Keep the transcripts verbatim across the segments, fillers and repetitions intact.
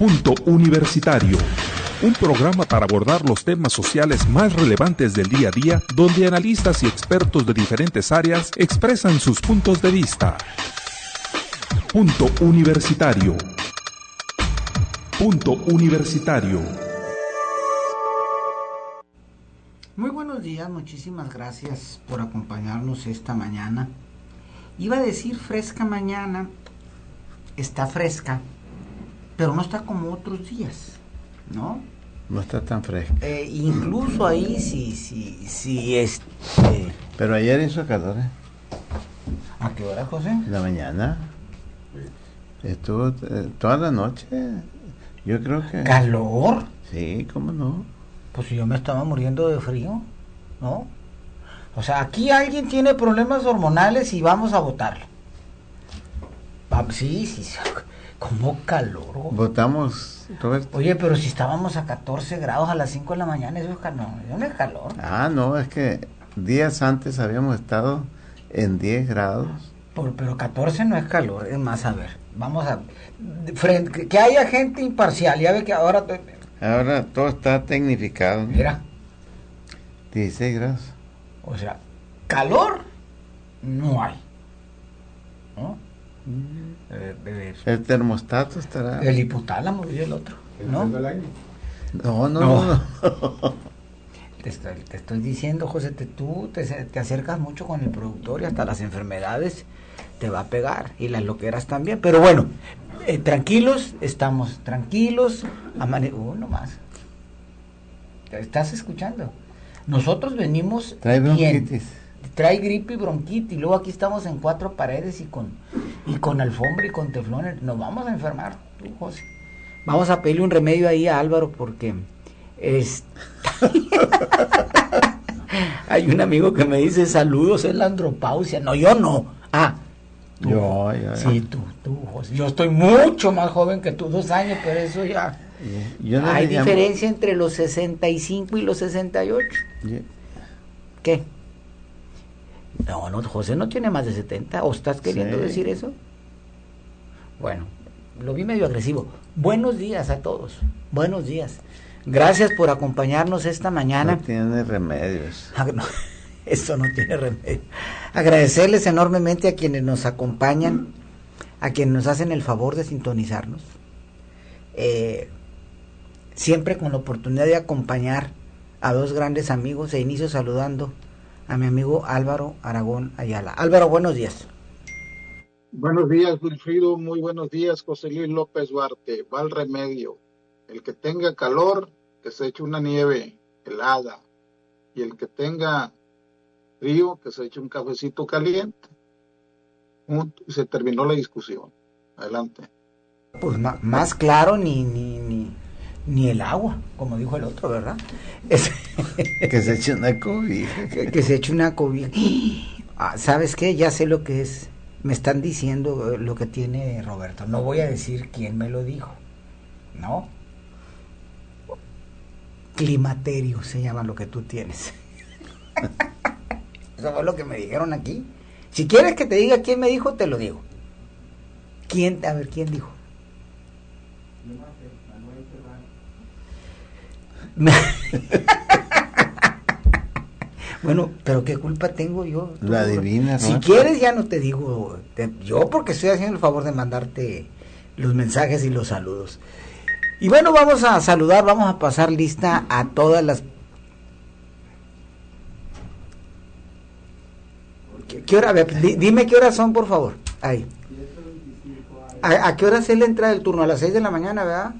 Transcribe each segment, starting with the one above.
Punto Universitario, un programa para abordar los temas sociales más relevantes del día a día, donde analistas y expertos de diferentes áreas expresan sus puntos de vista. Punto Universitario. Punto Universitario. Muy buenos días, muchísimas gracias por acompañarnos esta mañana. Iba a decir fresca mañana, está fresca, pero no está como otros días, ¿no? No está tan fresca. Eh, incluso ahí sí, sí, sí, este... Pero ayer hizo calor, ¿eh? ¿A qué hora, José? En la mañana. Estuvo eh, toda la noche. Yo creo que... ¿Calor? Sí, ¿cómo no? Pues yo me estaba muriendo de frío, ¿no? O sea, aquí alguien tiene problemas hormonales y vamos a votarlo. Sí, sí, sí. ¿Cómo calor? Votamos, Roberto. Oye, pero si estábamos a catorce grados a las cinco de la mañana, eso es calor, eso no es calor. Ah, no, es que días antes habíamos estado en diez grados. Por, pero catorce no es calor, es más, a ver, vamos a... Frente, que, que haya gente imparcial, ya ve que ahora... Ahora todo está tecnificado. Mira. dieciséis grados. O sea, calor no hay, ¿no? Mm. Eh, eh, El termostato estará... El hipotálamo y el otro, ¿no? No, no, No. no. Te estoy, te estoy diciendo, José, te, tú te, te acercas mucho con el productor y hasta las enfermedades te va a pegar y las loqueras también. Pero bueno, eh, tranquilos, estamos tranquilos. Amane uh, no más. ¿Te estás escuchando? Nosotros venimos Trae bien. bronquitis. Trae gripe y bronquitis. Luego aquí estamos en cuatro paredes y con y con alfombra y con teflones. Nos vamos a enfermar, tú, José. Vamos a pedirle un remedio ahí a Álvaro porque es... hay un amigo que me dice saludos, es la andropausia. No, yo no. Ah, tú, yo, yo, sí, tú, tú, José. Yo estoy mucho más joven que tú, dos años, pero eso ya... Yo no hay llamo... diferencia entre los sesenta y cinco y los sesenta y ocho. Yo... ¿Qué? No, no, José no tiene más de setenta. ¿O estás queriendo sí. decir eso? Bueno, lo vi medio agresivo. Buenos días a todos. Buenos días. Gracias por acompañarnos esta mañana. No tiene remedios. Ah, no, eso no tiene remedio. Agradecerles enormemente a quienes nos acompañan, a quienes nos hacen el favor de sintonizarnos. Eh, siempre con la oportunidad de acompañar a dos grandes amigos, e inicio saludando a mi amigo Álvaro Aragón Ayala. Álvaro, buenos días. Buenos días, Wilfrido. Muy buenos días, José Luis López Duarte. Va el remedio. El que tenga calor, que se eche una nieve helada. Y el que tenga frío, que se eche un cafecito caliente. Y se terminó la discusión. Adelante. Pues más, más claro ni, ni, ni, ni el agua, como dijo el otro, ¿verdad? Es... que se eche una cobija. que, que se eche una cobija. Ah, ¿sabes qué? Ya sé lo que es. Me están diciendo lo que tiene Roberto. No voy a decir quién me lo dijo, ¿no? Climaterio se llama lo que tú tienes. Eso fue lo que me dijeron aquí. Si quieres que te diga quién me dijo, te lo digo. ¿Quién? A ver, ¿quién dijo? Bueno, pero ¿qué culpa tengo yo? Tú, la divina. Si ¿no? quieres ya no te digo, te, yo porque estoy haciendo el favor de mandarte los mensajes y los saludos. Y bueno, vamos a saludar, vamos a pasar lista a todas las... ¿Qué, qué hora? A ver, di, dime qué horas son, por favor. Ahí. ¿A, a qué hora es la entrada del turno? A las seis de la mañana, ¿verdad?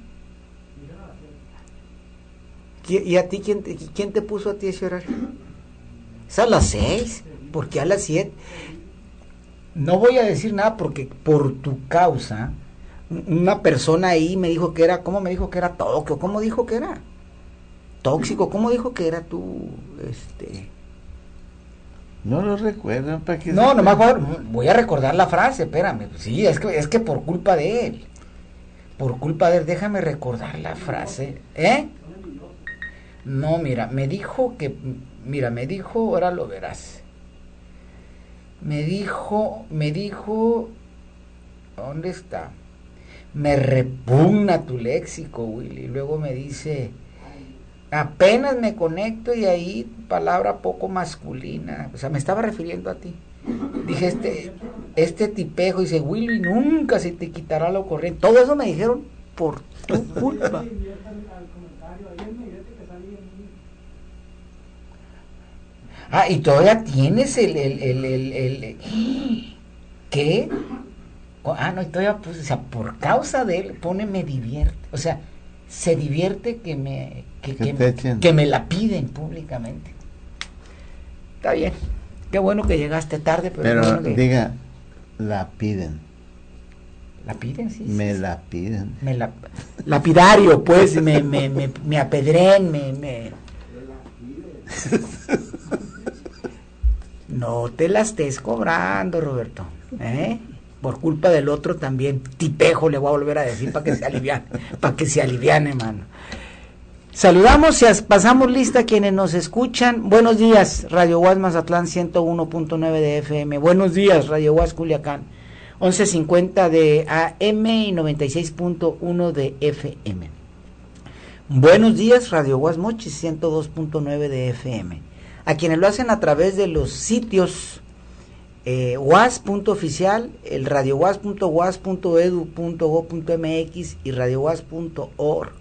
¿Y a ti quién te, quién te puso a ti ese horario? Es a las seis, ¿por qué a las siete? No voy a decir nada porque por tu causa, una persona ahí me dijo que era, ¿cómo me dijo que era tóxico? ¿Cómo dijo que era? Tóxico, ¿cómo dijo que era tú, este? No lo recuerdo, ¿para qué? No, nomás voy a, voy a recordar la frase, espérame. Sí, es que, es que por culpa de él, por culpa de él, déjame recordar la frase, ¿eh? No, mira, me dijo que, mira, me dijo, ahora lo verás. Me dijo, me dijo, ¿dónde está? me repugna tu léxico, Willy. Luego me dice, apenas me conecto y ahí palabra poco masculina. O sea, me estaba refiriendo a ti. Dije, este, este tipejo, dice, Willy, nunca se te quitará lo corriente. Todo eso me dijeron por tu culpa. Ah, y todavía tienes el, el, el, el, el, el ¿qué? Ah, no, y todavía, pues, o sea, por causa de él, pone me divierte. O sea, se divierte que me, que, que, me, que me la piden públicamente. Está bien. Qué bueno que llegaste tarde, pero... Pero bueno que... diga, la piden. ¿La piden? Sí. Me sí, la sí. piden. Me la... Lapidario, pues, me, me, me, me apedren, me... me... No te la estés cobrando, Roberto, ¿eh? Por culpa del otro también. Tipejo le voy a volver a decir para que se aliviane, para que se aliviane, mano. Saludamos y pasamos lista a quienes nos escuchan. Buenos días, Radio Guas Mazatlán ciento uno punto nueve de F M. Buenos días, Radio Guas Culiacán once cincuenta de A M y noventa y seis punto uno de F M. Buenos días, Radio Guas Mochis ciento dos punto nueve de F M. A quienes lo hacen a través de los sitios eh, guas punto oficial, el radioguas punto guas punto edu punto go punto m x y radioguas punto org.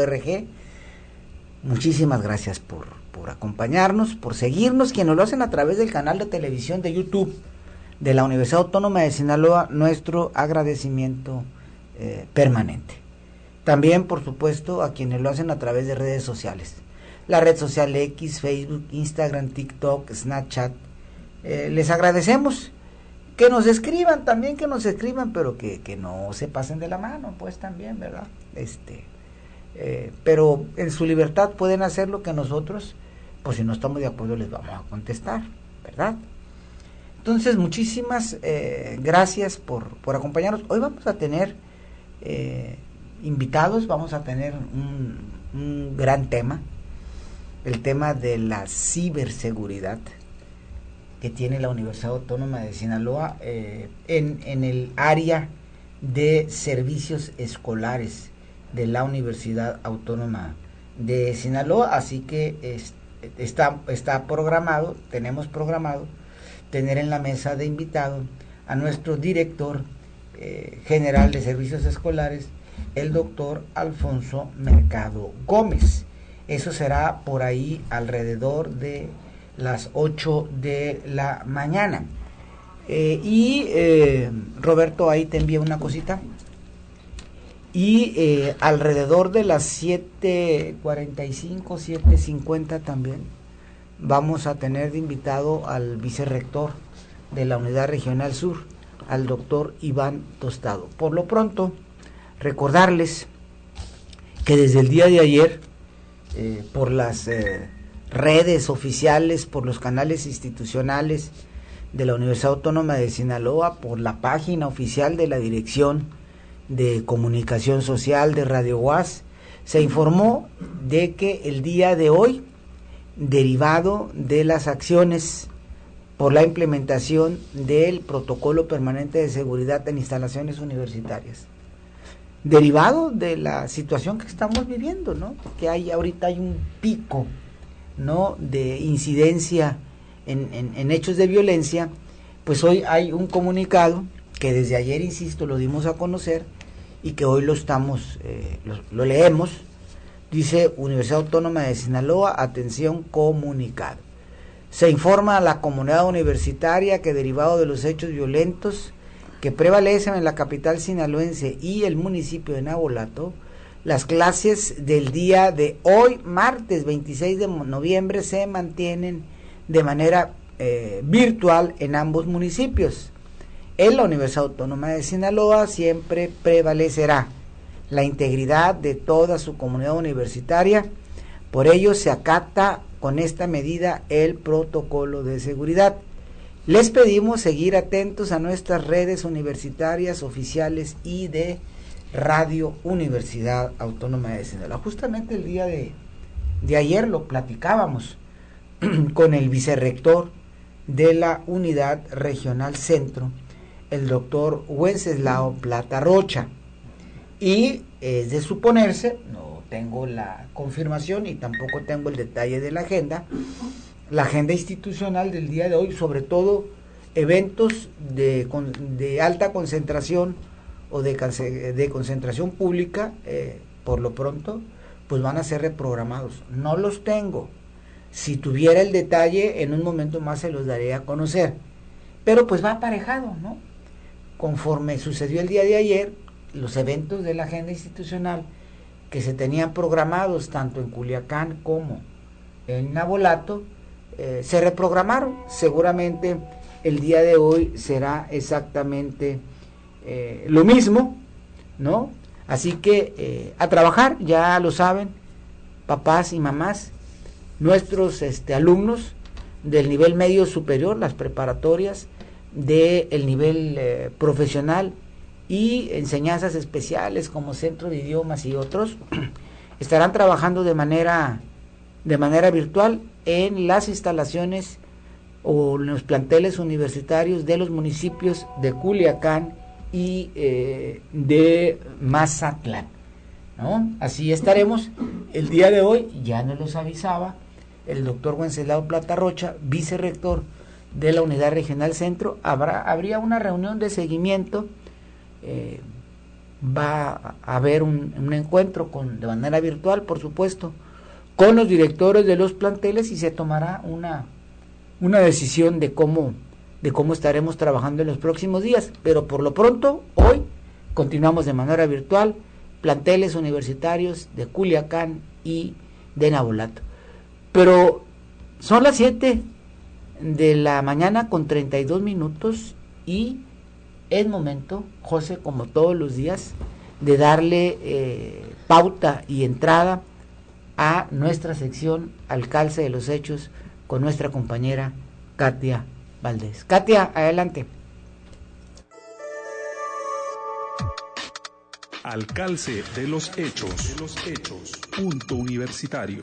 Muchísimas gracias por, por acompañarnos, por seguirnos, quienes lo hacen a través del canal de televisión de YouTube de la Universidad Autónoma de Sinaloa, nuestro agradecimiento eh, permanente. También, por supuesto, a quienes lo hacen a través de redes sociales. La red social X, Facebook, Instagram, TikTok, Snapchat. Eh, les agradecemos que nos escriban también, que nos escriban, pero que, que no se pasen de la mano, pues también, ¿verdad? Este, eh, pero en su libertad pueden hacer lo que nosotros, pues si no estamos de acuerdo, les vamos a contestar, ¿verdad? Entonces, muchísimas eh, gracias por, por acompañarnos. Hoy vamos a tener eh, invitados, vamos a tener un, un gran tema. El tema de la ciberseguridad que tiene la Universidad Autónoma de Sinaloa eh, en, en el área de servicios escolares de la Universidad Autónoma de Sinaloa, así que es, está, está programado, tenemos programado tener en la mesa de invitado a nuestro director eh, general de servicios escolares, el doctor Alfonso Mercado Gómez. Eso será por ahí alrededor de las ocho de la mañana. Eh, y eh, Roberto, ahí te envía una cosita. Y eh, alrededor de las siete cuarenta y cinco, siete cincuenta también, vamos a tener de invitado al vicerrector de la Unidad Regional Sur, al doctor Iván Tostado. Por lo pronto, recordarles que desde el día de ayer, Eh, por las eh, redes oficiales, por los canales institucionales de la Universidad Autónoma de Sinaloa, por la página oficial de la Dirección de Comunicación Social de Radio Guas, se informó de que el día de hoy, derivado de las acciones por la implementación del protocolo permanente de seguridad en instalaciones universitarias, derivado de la situación que estamos viviendo, ¿no? Que hay ahorita hay un pico, ¿no?, de incidencia en, en, en hechos de violencia. Pues hoy hay un comunicado que desde ayer, insisto, lo dimos a conocer y que hoy lo estamos, eh, lo, lo leemos. Dice: Universidad Autónoma de Sinaloa, atención, comunicado. Se informa a la comunidad universitaria que derivado de los hechos violentos que prevalecen en la capital sinaloense y el municipio de Nabolato, las clases del día de hoy, martes veintiséis de noviembre, se mantienen de manera eh, virtual en ambos municipios. En la Universidad Autónoma de Sinaloa siempre prevalecerá la integridad de toda su comunidad universitaria, por ello se acata con esta medida el protocolo de seguridad. Les pedimos seguir atentos a nuestras redes universitarias oficiales y de Radio Universidad Autónoma de Sinaloa. Justamente el día de, de ayer lo platicábamos con el vicerrector de la Unidad Regional Centro, el doctor Wenceslao Plata Rocha. Y es de suponerse, no tengo la confirmación y tampoco tengo el detalle de la agenda, la agenda institucional del día de hoy, sobre todo eventos de, de alta concentración o de, de concentración pública, eh, por lo pronto, pues van a ser reprogramados. No los tengo. Si tuviera el detalle, en un momento más se los daré a conocer. Pero pues va aparejado, ¿no? Conforme sucedió el día de ayer, los eventos de la agenda institucional que se tenían programados tanto en Culiacán como en Navolato, eh, se reprogramaron. Seguramente el día de hoy será exactamente eh, lo mismo, ¿no? Así que eh, a trabajar, ya lo saben, papás y mamás, nuestros este, alumnos del nivel medio superior, las preparatorias, del nivel eh, profesional y enseñanzas especiales como Centro de Idiomas y otros, estarán trabajando de manera, de manera virtual en las instalaciones o en los planteles universitarios de los municipios de Culiacán y eh, de Mazatlán, ¿no? Así estaremos el día de hoy. Ya nos los avisaba el doctor Wenceslao Plata Rocha, vicerrector de la Unidad Regional Centro. Habrá, habría una reunión de seguimiento, eh, va a haber un, un encuentro con, de manera virtual, por supuesto, con los directores de los planteles y se tomará una, una decisión de cómo, de cómo estaremos trabajando en los próximos días. Pero por lo pronto, hoy continuamos de manera virtual, planteles universitarios de Culiacán y de Navolato. Pero son las siete de la mañana con treinta y dos minutos y es momento, José, como todos los días, de darle eh, pauta y entrada a nuestra sección Al Calce de los Hechos con nuestra compañera Katia Valdés. Katia, adelante. Al Calce de los Hechos, de los Hechos, punto universitario.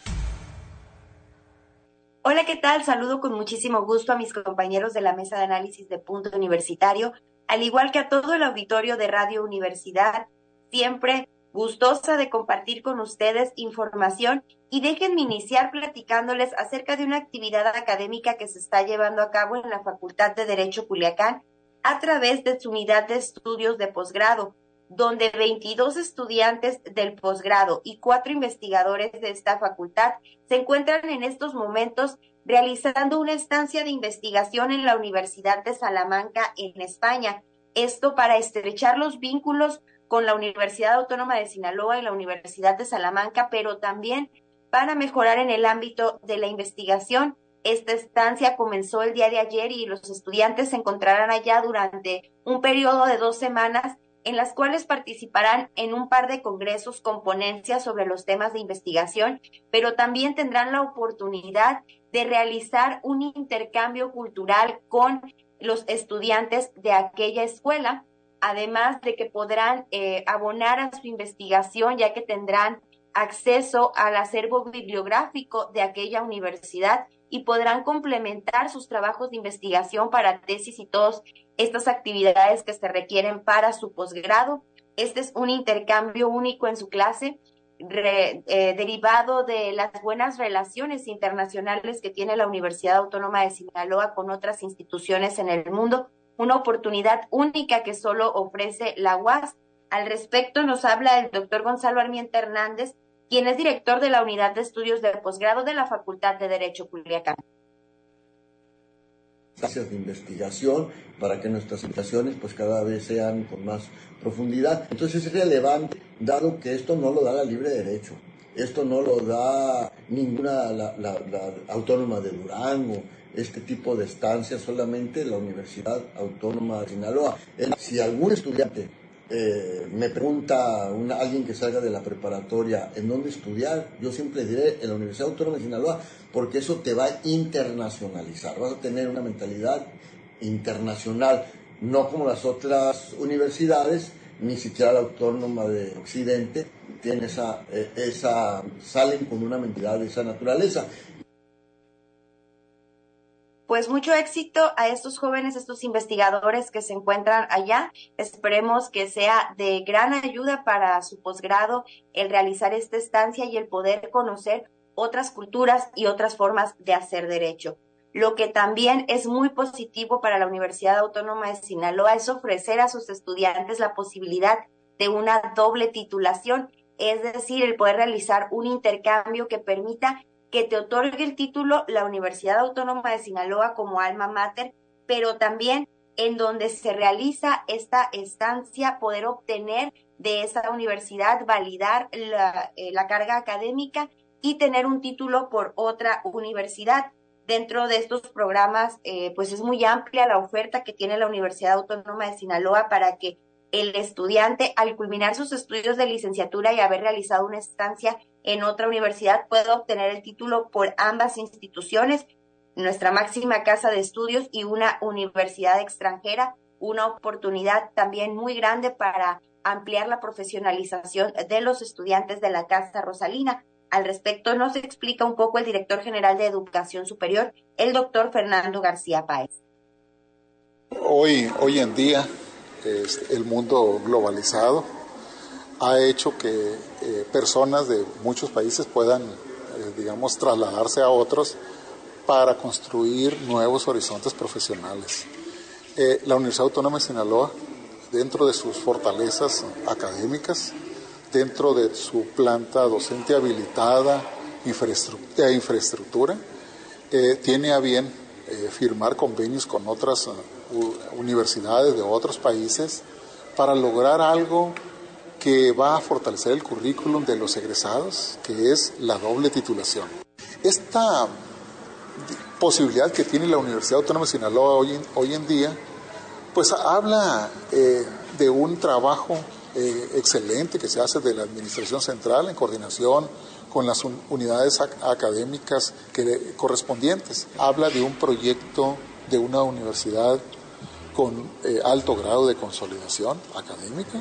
Hola, ¿qué tal? Saludo con muchísimo gusto a mis compañeros de la mesa de análisis de Punto Universitario, al igual que a todo el auditorio de Radio Universidad, siempre gustosa de compartir con ustedes información y déjenme iniciar platicándoles acerca de una actividad académica que se está llevando a cabo en la Facultad de Derecho Culiacán a través de su unidad de estudios de posgrado, donde veintidós estudiantes del posgrado y cuatro investigadores de esta facultad se encuentran en estos momentos realizando una estancia de investigación en la Universidad de Salamanca en España. Esto para estrechar los vínculos con la Universidad Autónoma de Sinaloa y la Universidad de Salamanca, pero también para mejorar en el ámbito de la investigación. Esta estancia comenzó el día de ayer y los estudiantes se encontrarán allá durante un periodo de dos semanas en las cuales participarán en un par de congresos con ponencias sobre los temas de investigación, pero también tendrán la oportunidad de realizar un intercambio cultural con los estudiantes de aquella escuela, además de que podrán eh, abonar a su investigación, ya que tendrán acceso al acervo bibliográfico de aquella universidad y podrán complementar sus trabajos de investigación para tesis y todas estas actividades que se requieren para su posgrado. Este es un intercambio único en su clase, re, eh, derivado de las buenas relaciones internacionales que tiene la Universidad Autónoma de Sinaloa con otras instituciones en el mundo, una oportunidad única que solo ofrece la U A S. Al respecto nos habla el doctor Gonzalo Armienta Hernández, quien es director de la Unidad de Estudios de Posgrado de la Facultad de Derecho Culiacán. Gracias de investigación para que nuestras investigaciones pues cada vez sean con más profundidad. Entonces es relevante, dado que esto no lo da la libre derecho, esto no lo da ninguna la, la, la autónoma de Durango, este tipo de estancias solamente la Universidad Autónoma de Sinaloa. Si algún estudiante Eh, me pregunta una, alguien que salga de la preparatoria en dónde estudiar, yo siempre diré en la Universidad Autónoma de Sinaloa, porque eso te va a internacionalizar, vas a tener una mentalidad internacional, no como las otras universidades, ni siquiera la Autónoma de Occidente tiene esa, eh, esa salen con una mentalidad de esa naturaleza. Pues mucho éxito a estos jóvenes, estos investigadores que se encuentran allá. Esperemos que sea de gran ayuda para su posgrado el realizar esta estancia y el poder conocer otras culturas y otras formas de hacer derecho. Lo que también es muy positivo para la Universidad Autónoma de Sinaloa es ofrecer a sus estudiantes la posibilidad de una doble titulación, es decir, el poder realizar un intercambio que permita que te otorgue el título la Universidad Autónoma de Sinaloa como alma mater, pero también en donde se realiza esta estancia, poder obtener de esa universidad, validar la, eh, la carga académica y tener un título por otra universidad. Dentro de estos programas, eh, pues es muy amplia la oferta que tiene la Universidad Autónoma de Sinaloa para que el estudiante, al culminar sus estudios de licenciatura y haber realizado una estancia en otra universidad, pueda obtener el título por ambas instituciones, nuestra máxima casa de estudios y una universidad extranjera, una oportunidad también muy grande para ampliar la profesionalización de los estudiantes de la Casa Rosalina. Al respecto nos explica un poco el director general de Educación Superior, el doctor Fernando García Páez. Hoy, hoy en día, el mundo globalizado ha hecho que eh, personas de muchos países puedan, eh, digamos, trasladarse a otros para construir nuevos horizontes profesionales. Eh, la Universidad Autónoma de Sinaloa, dentro de sus fortalezas académicas, dentro de su planta docente habilitada, infraestructura, infraestructura eh, tiene a bien eh, firmar convenios con otras uh, universidades de otros países para lograr algo que va a fortalecer el currículum de los egresados, que es la doble titulación. Esta posibilidad que tiene la Universidad Autónoma de Sinaloa hoy en, hoy en día, pues habla eh, de un trabajo eh, excelente que se hace de la Administración Central en coordinación con las un, unidades ac académicas que, correspondientes. Habla de un proyecto de una universidad con eh, alto grado de consolidación académica.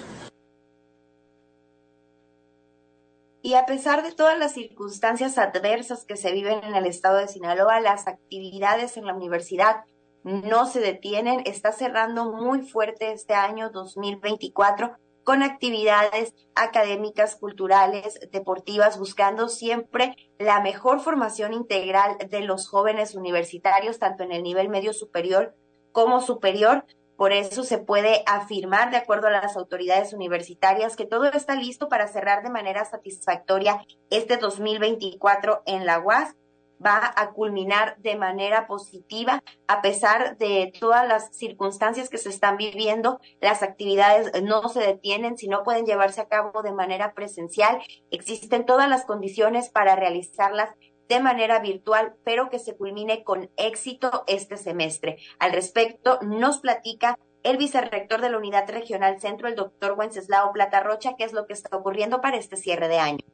Y a pesar de todas las circunstancias adversas que se viven en el estado de Sinaloa, las actividades en la universidad no se detienen. Está cerrando muy fuerte este año dos mil veinticuatro con actividades académicas, culturales, deportivas, buscando siempre la mejor formación integral de los jóvenes universitarios, tanto en el nivel medio superior como superior. Por eso se puede afirmar, de acuerdo a las autoridades universitarias, que todo está listo para cerrar de manera satisfactoria este dos mil veinticuatro en la U A S. Va a culminar de manera positiva, a pesar de todas las circunstancias que se están viviendo. Las actividades no se detienen, sino pueden llevarse a cabo de manera presencial. Existen todas las condiciones para realizarlas de manera virtual, pero que se culmine con éxito este semestre. Al respecto, nos platica el vicerrector de la Unidad Regional Centro, el doctor Wenceslao Plata Rocha, qué es lo que está ocurriendo para este cierre de año.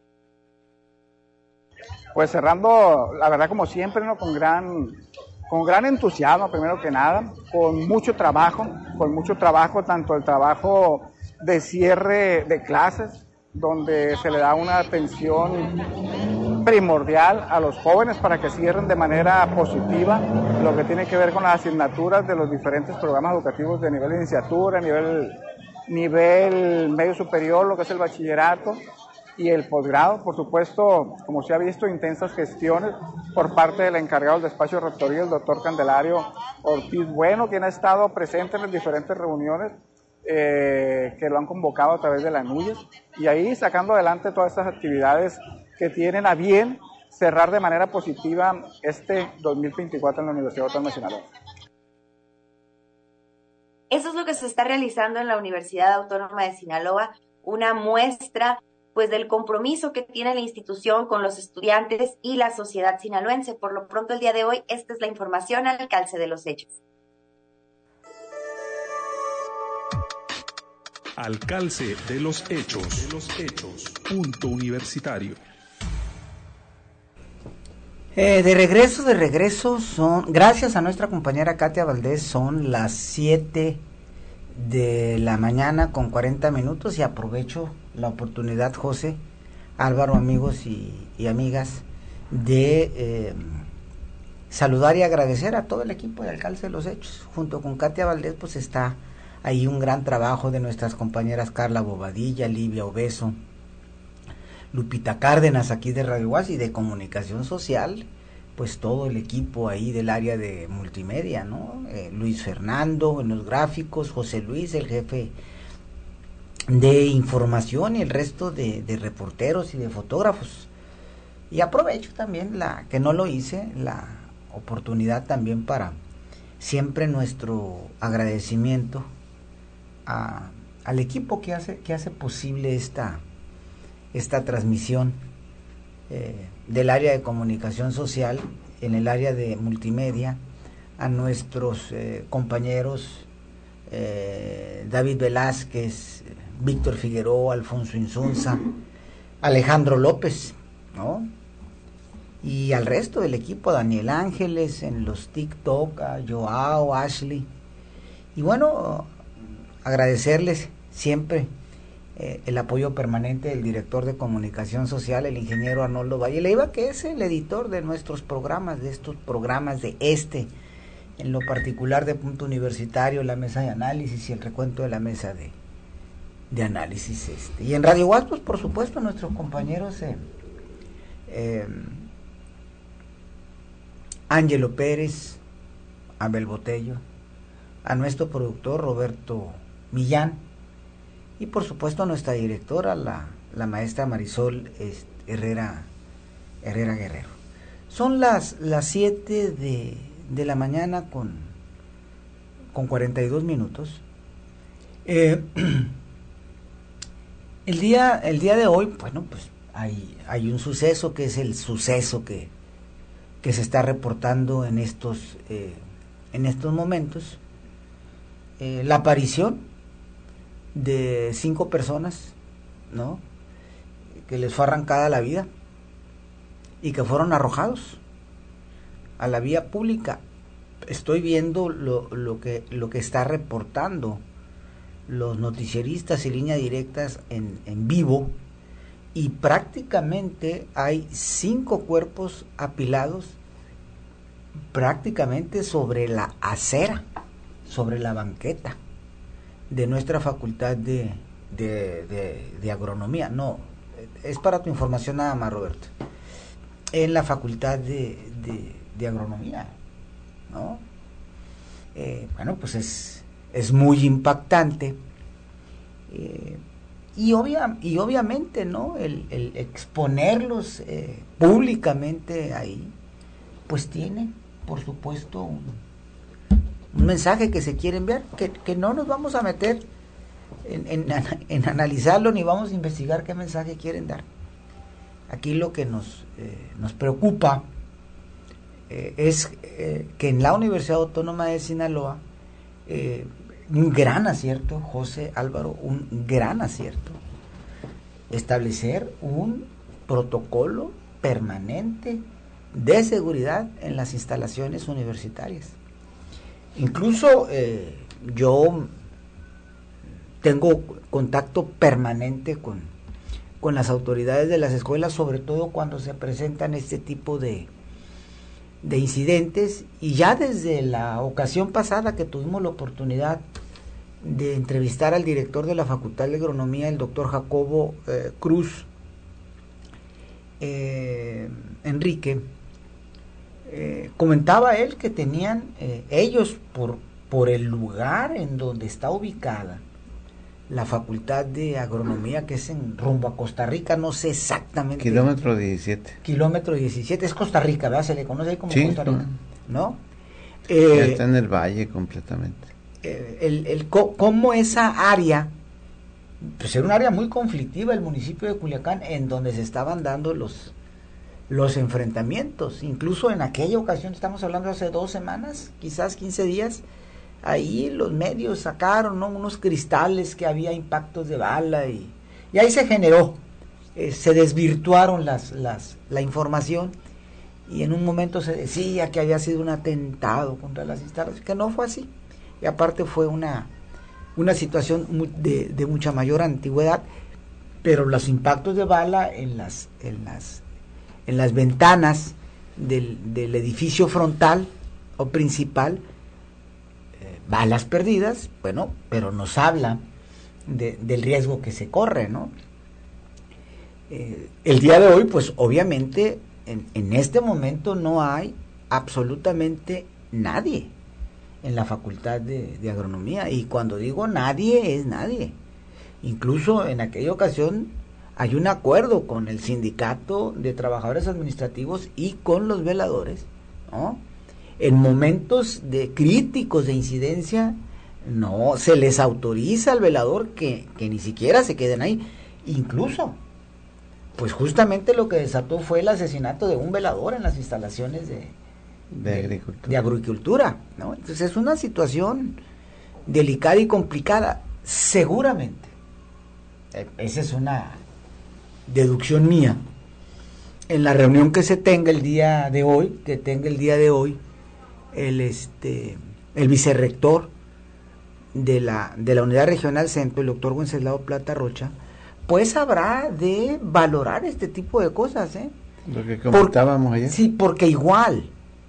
Pues cerrando, la verdad, como siempre, ¿no? con gran, con gran entusiasmo, primero que nada, con mucho trabajo, con mucho trabajo, tanto el trabajo de cierre de clases, donde se le da una atención primordial a los jóvenes para que cierren de manera positiva lo que tiene que ver con las asignaturas de los diferentes programas educativos de nivel de licenciatura, nivel, nivel medio superior, lo que es el bachillerato y el posgrado. Por supuesto, como se ha visto, intensas gestiones por parte del encargado del despacho de rectoría, el doctor Candelario Ortiz Bueno, quien ha estado presente en las diferentes reuniones Eh, que lo han convocado a través de la NUYES, y ahí sacando adelante todas estas actividades que tienen a bien cerrar de manera positiva este dos mil veinticuatro en la Universidad Autónoma de Sinaloa. Eso es lo que se está realizando en la Universidad Autónoma de Sinaloa, una muestra pues del compromiso que tiene la institución con los estudiantes y la sociedad sinaloense. Por lo pronto, el día de hoy, esta es la información al calce de los hechos. Al calce de los hechos, de los hechos. Punto universitario. Eh, de regreso, de regreso, son, gracias a nuestra compañera Katia Valdés, son las siete de la mañana con cuarenta minutos, y aprovecho la oportunidad, José, Álvaro, amigos y, y amigas, de eh, saludar y agradecer a todo el equipo de Alcance de los Hechos. Junto con Katia Valdés, pues está ahí un gran trabajo de nuestras compañeras Carla Bobadilla, Livia Obeso, Lupita Cárdenas aquí de Radio Guas, y de Comunicación Social, pues todo el equipo ahí del área de multimedia, ¿no? Eh, Luis Fernando en los gráficos, José Luis, el jefe de información, y el resto de, de reporteros y de fotógrafos. Y aprovecho también, la que no lo hice, la oportunidad también para siempre nuestro agradecimiento a, al equipo que hace, que hace posible esta, esta transmisión eh, del área de comunicación social en el área de multimedia, a nuestros eh, compañeros eh, David Velázquez, Víctor Figueroa, Alfonso Insunza, Alejandro López, ¿no? Y al resto del equipo, Daniel Ángeles en los TikTok, a Joao, Ashley. Y bueno, agradecerles siempre eh, el apoyo permanente del director de comunicación social, el ingeniero Arnoldo Valle Leiva, que es el editor de nuestros programas, de estos programas, de este, en lo particular de Punto Universitario, la mesa de análisis y el recuento de la mesa de, de análisis. Este. Y en Radio Guas, pues por supuesto, nuestros compañeros eh, eh, Ángelo Pérez, Abel Botello, a nuestro productor Roberto Millán, y por supuesto a nuestra directora, la, la maestra Marisol este, Herrera, Herrera Guerrero. Son las las siete de, de la mañana con, con cuarenta y dos minutos. Eh, el día el día de hoy, bueno, pues hay, hay un suceso que es el suceso que que se está reportando en estos eh, en estos momentos, eh, la aparición de cinco personas, ¿no?, que les fue arrancada la vida y que fueron arrojados a la vía pública. Estoy viendo lo, lo que lo que está reportando los noticieristas y Línea Directas en, en vivo, y prácticamente hay cinco cuerpos apilados prácticamente sobre la acera, sobre la banqueta de nuestra facultad de, de, de, de agronomía. No, es para tu información nada más, Roberto. En la facultad de, de, de agronomía, ¿no? Eh, bueno, pues es, es muy impactante. Eh, Y, obvia, y obviamente, ¿no?, el, el exponerlos eh, públicamente ahí, pues tiene, por supuesto, un, un mensaje que se quiere enviar, que, que no nos vamos a meter en, en, en analizarlo, ni vamos a investigar qué mensaje quieren dar. Aquí lo que nos, eh, nos preocupa eh, es eh, que en la Universidad Autónoma de Sinaloa, eh, un gran acierto, José Álvaro, un gran acierto, establecer un protocolo permanente de seguridad en las instalaciones universitarias. Incluso eh, yo tengo contacto permanente con, con las autoridades de las escuelas, sobre todo cuando se presentan este tipo de, de incidentes, y ya desde la ocasión pasada que tuvimos la oportunidad de entrevistar al director de la Facultad de Agronomía, el doctor Jacobo eh, Cruz eh, Enrique, eh, comentaba él que tenían eh, ellos, por, por el lugar en donde está ubicada la Facultad de Agronomía, que es en rumbo a Costa Rica, no sé exactamente. Kilómetro diecisiete. Kilómetro diecisiete, es Costa Rica, ¿verdad? Se le conoce ahí como sí, Costa Rica, ¿no? Eh, ya eh, está en el valle completamente. El, el, cómo esa área, pues era un área muy conflictiva, el municipio de Culiacán, en donde se estaban dando los los enfrentamientos. Incluso en aquella ocasión, estamos hablando hace dos semanas, quizás quince días, ahí los medios sacaron, ¿no?, unos cristales que había impactos de bala, y, y ahí se generó, eh, se desvirtuaron las, las la información, y en un momento se decía que había sido un atentado contra las instalaciones, que no fue así. Y aparte fue una, una situación de, de mucha mayor antigüedad, pero los impactos de bala en las, en las, en las ventanas del, del edificio frontal o principal, eh, balas perdidas, bueno, pero nos habla de, del riesgo que se corre, ¿no? Eh, el día de hoy, pues obviamente, en, en este momento no hay absolutamente nadie en la Facultad de, de Agronomía, y cuando digo nadie, es nadie. Incluso en aquella ocasión hay un acuerdo con el sindicato de trabajadores administrativos y con los veladores, ¿no? En momentos de críticos de incidencia, no se les autoriza al velador que, que ni siquiera se queden ahí. Incluso, pues justamente lo que desató fue el asesinato de un velador en las instalaciones de, de, de agricultura, de agricultura, ¿no? Entonces es una situación delicada y complicada, seguramente. Esa es una deducción mía. En la reunión que se tenga el día de hoy, que tenga el día de hoy, el este el vicerrector de la de la Unidad Regional Centro, el doctor Wenceslao Plata Rocha, pues habrá de valorar este tipo de cosas, ¿eh? Lo que comentábamos Por, ayer. Sí, porque igual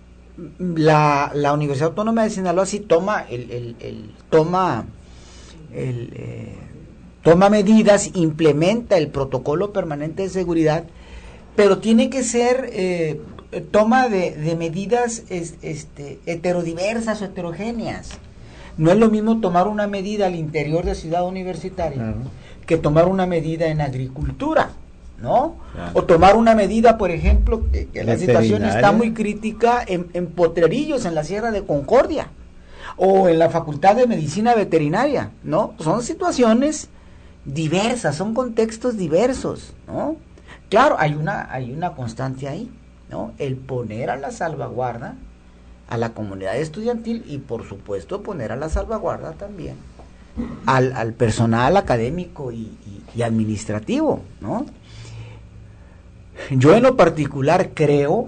la, la Universidad Autónoma de Sinaloa sí toma el, el, el toma el eh, toma medidas, implementa el protocolo permanente de seguridad, pero tiene que ser eh, toma de, de medidas es, este, heterodiversas o heterogéneas. No es lo mismo tomar una medida al interior de Ciudad Universitaria, claro, que tomar una medida en agricultura, ¿no? Claro. O tomar una medida, por ejemplo, que, que la situación está muy crítica en, en Potrerillos, en la Sierra de Concordia, o en la Facultad de Medicina Veterinaria, ¿no? Son situaciones diversas, son contextos diversos, ¿no? Claro, hay una, hay una constante ahí, ¿no? El poner a la salvaguarda a la comunidad estudiantil y por supuesto poner a la salvaguarda también al, al personal académico y, y, y administrativo, ¿no? Yo en lo particular creo,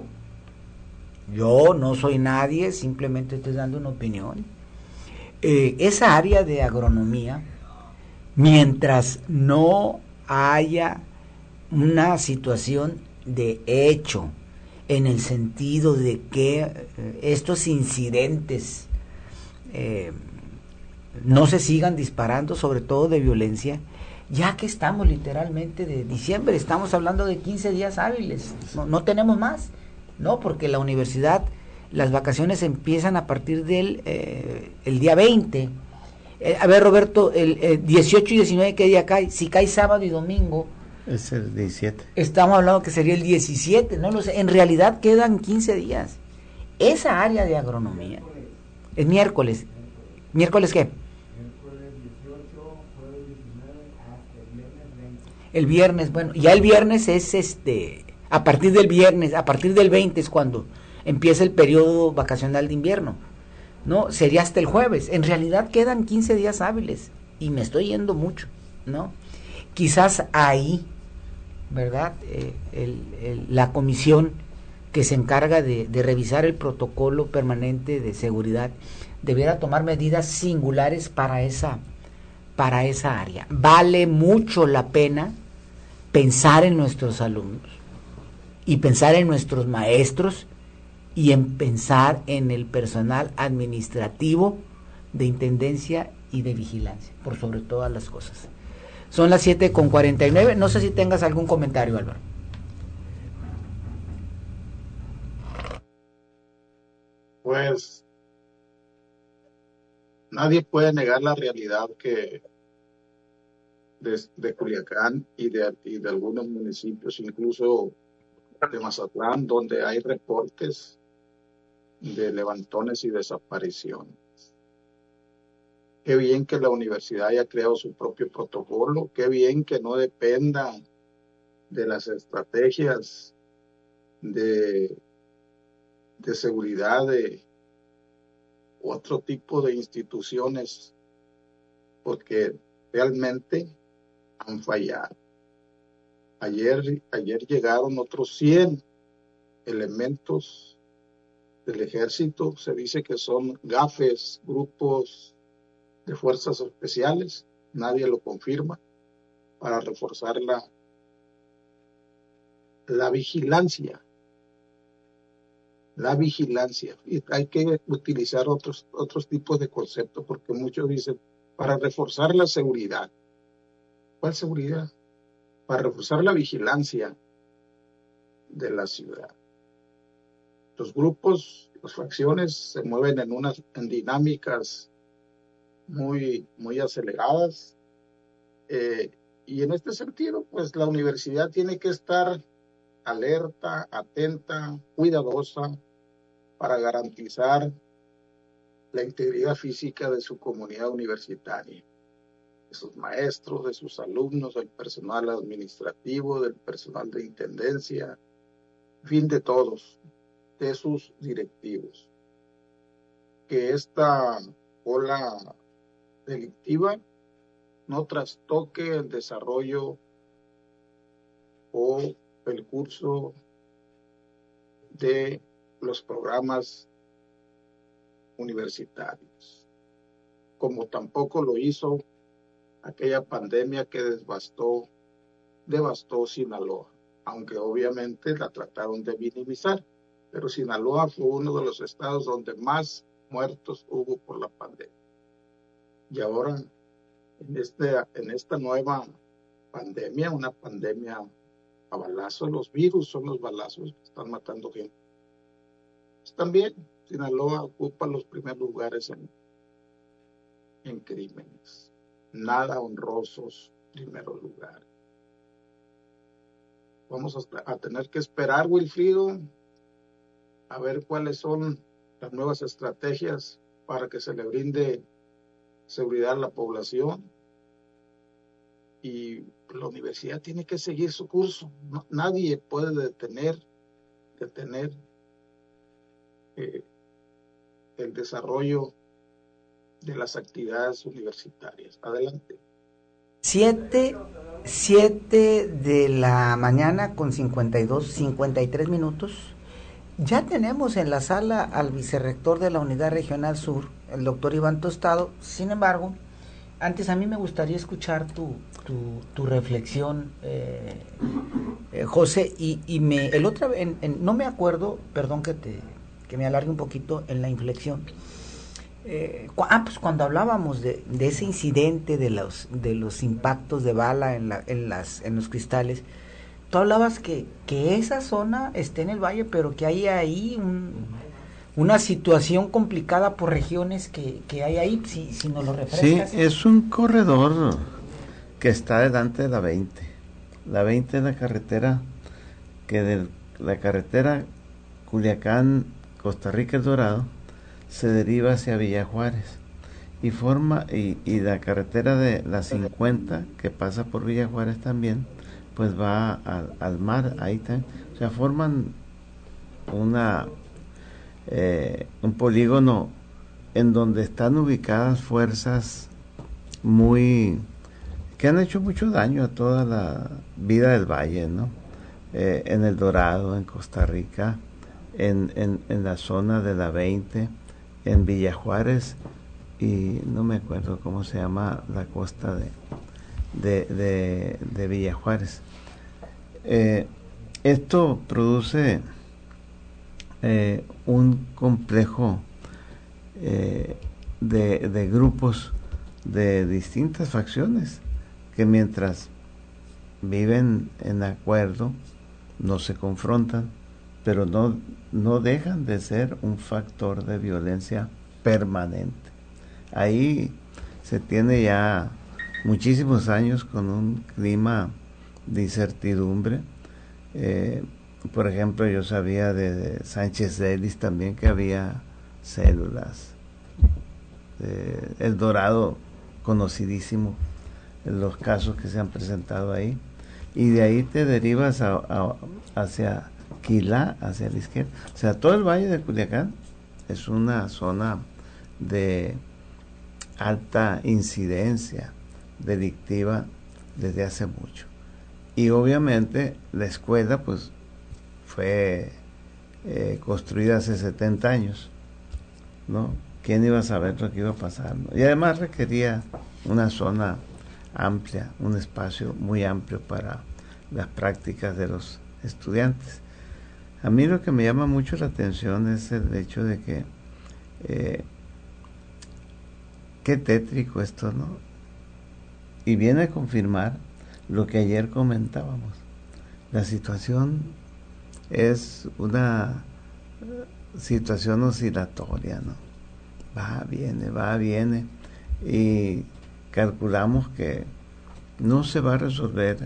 yo no soy nadie, simplemente estoy dando una opinión, eh, esa área de agronomía, mientras no haya una situación de hecho, en el sentido de que eh, estos incidentes eh, no se sigan disparando, sobre todo de violencia, ya que estamos literalmente de diciembre, estamos hablando de quince días hábiles, no, no tenemos más, ¿no? Porque la universidad, las vacaciones empiezan a partir del eh, el día veinte. Eh, a ver, Roberto, el eh, dieciocho y diecinueve, ¿qué día cae? Si cae sábado y domingo, es el diecisiete. Estamos hablando que sería el diecisiete, no lo sé. En realidad quedan quince días. Esa área de agronomía es miércoles. ¿Miércoles qué? Miércoles dieciocho, jueves diecinueve, hasta el viernes veinte. El viernes, bueno, ya el viernes es este, a partir del viernes, a partir del veinte es cuando empieza el periodo vacacional de invierno, ¿no? Sería hasta el jueves. En realidad quedan quince días hábiles y me estoy yendo mucho, ¿no? Quizás ahí, ¿verdad? Eh, el, el, la comisión que se encarga de, de revisar el protocolo permanente de seguridad debiera tomar medidas singulares para esa, para esa área. Vale mucho la pena pensar en nuestros alumnos y pensar en nuestros maestros y en pensar en el personal administrativo de intendencia y de vigilancia, por sobre todas las cosas. Son las siete con cuarenta y nueve. No sé si tengas algún comentario, Álvaro. Pues nadie puede negar la realidad que de, de Culiacán y de, y de algunos municipios, incluso de Mazatlán, donde hay reportes de levantones y desapariciones. Qué bien que la universidad haya creado su propio protocolo, qué bien que no dependa de las estrategias de, de seguridad de otro tipo de instituciones, porque realmente han fallado. Ayer, ayer llegaron otros cien elementos del ejército, se dice que son gafes, grupos de fuerzas especiales, nadie lo confirma, para reforzar la, la vigilancia la vigilancia. Y hay que utilizar otros, otros tipos de conceptos, porque muchos dicen, para reforzar la seguridad. ¿Cuál seguridad? Para reforzar la vigilancia de la ciudad. Los grupos, las facciones se mueven en unas en dinámicas muy, muy aceleradas. Eh, y en este sentido, pues la universidad tiene que estar alerta, atenta, cuidadosa para garantizar la integridad física de su comunidad universitaria, de sus maestros, de sus alumnos, del personal administrativo, del personal de intendencia, en fin, de todos, de sus directivos. Que esta ola delictiva no trastoque el desarrollo o el curso de los programas universitarios, como tampoco lo hizo aquella pandemia que devastó, devastó Sinaloa, aunque obviamente la trataron de minimizar, pero Sinaloa fue uno de los estados donde más muertos hubo por la pandemia. Y ahora, en, este, en esta nueva pandemia, una pandemia a balazos, los virus son los balazos que están matando gente. Pues también Sinaloa ocupa los primeros lugares en, en crímenes, nada honrosos primeros lugares. Vamos a, a tener que esperar, Wilfrido, a ver cuáles son las nuevas estrategias para que se le brinde seguridad a la población. Y la universidad tiene que seguir su curso. No, nadie puede detener, detener eh, el desarrollo de las actividades universitarias. Adelante. Siete, siete de la mañana con cincuenta y dos, cincuenta y tres minutos. Ya tenemos en la sala al vicerrector de la Unidad Regional Sur, el doctor Iván Tostado. Sin embargo, antes a mí me gustaría escuchar tu, tu, tu reflexión, eh, eh, José, y, y me, el otra, en, en, no me acuerdo, perdón que te que me alargue un poquito en la inflexión. Eh, cu ah, pues cuando hablábamos de, de ese incidente de los de los impactos de bala en, la, en las en los cristales, tú hablabas que, que esa zona está en el valle, pero que hay ahí un, una situación complicada por regiones que, que hay ahí, si, si nos lo refrescas. Sí, es un corredor que está delante de la veinte. La veinte es la carretera que de la carretera Culiacán, Costa Rica, El Dorado, se deriva hacia Villa Juárez y forma y, y la carretera de la cincuenta que pasa por Villa Juárez también, pues va al, al mar, ahí también, o sea, forman una eh, un polígono en donde están ubicadas fuerzas muy que han hecho mucho daño a toda la vida del valle, ¿no? Eh, en El Dorado, en Costa Rica, en, en, en la zona de la veinte, en Villa Juárez, y no me acuerdo cómo se llama la costa de de, de, de Villa Juárez. Eh, esto produce eh, un complejo eh, de, de grupos de distintas facciones que mientras viven en acuerdo no se confrontan, pero no, no dejan de ser un factor de violencia permanente. Ahí se tiene ya muchísimos años con un clima de incertidumbre. Eh, por ejemplo, yo sabía de, de Sánchez Celis también que había células. Eh, El Dorado, conocidísimo, los casos que se han presentado ahí. Y de ahí te derivas a, a, hacia Quilá, hacia la izquierda. O sea, todo el valle de Culiacán es una zona de alta incidencia delictiva desde hace mucho. Y obviamente la escuela pues fue eh, construida hace setenta años, ¿no? ¿Quién iba a saber lo que iba a pasar, ¿no? Y además requería una zona amplia, un espacio muy amplio para las prácticas de los estudiantes. A mí lo que me llama mucho la atención es el hecho de que eh, qué tétrico esto, ¿no? Y viene a confirmar lo que ayer comentábamos. La situación es una situación oscilatoria, ¿no? Va, viene, va, viene, y calculamos que no se va a resolver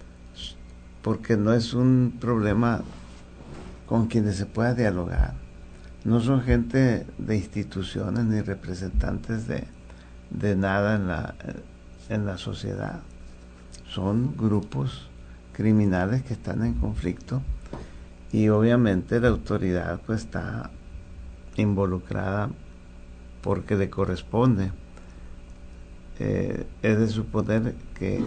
porque no es un problema con quienes se pueda dialogar. No son gente de instituciones ni representantes de, de nada en la, en la sociedad. Son grupos criminales que están en conflicto y obviamente la autoridad pues está involucrada porque le corresponde. Eh, es de suponer que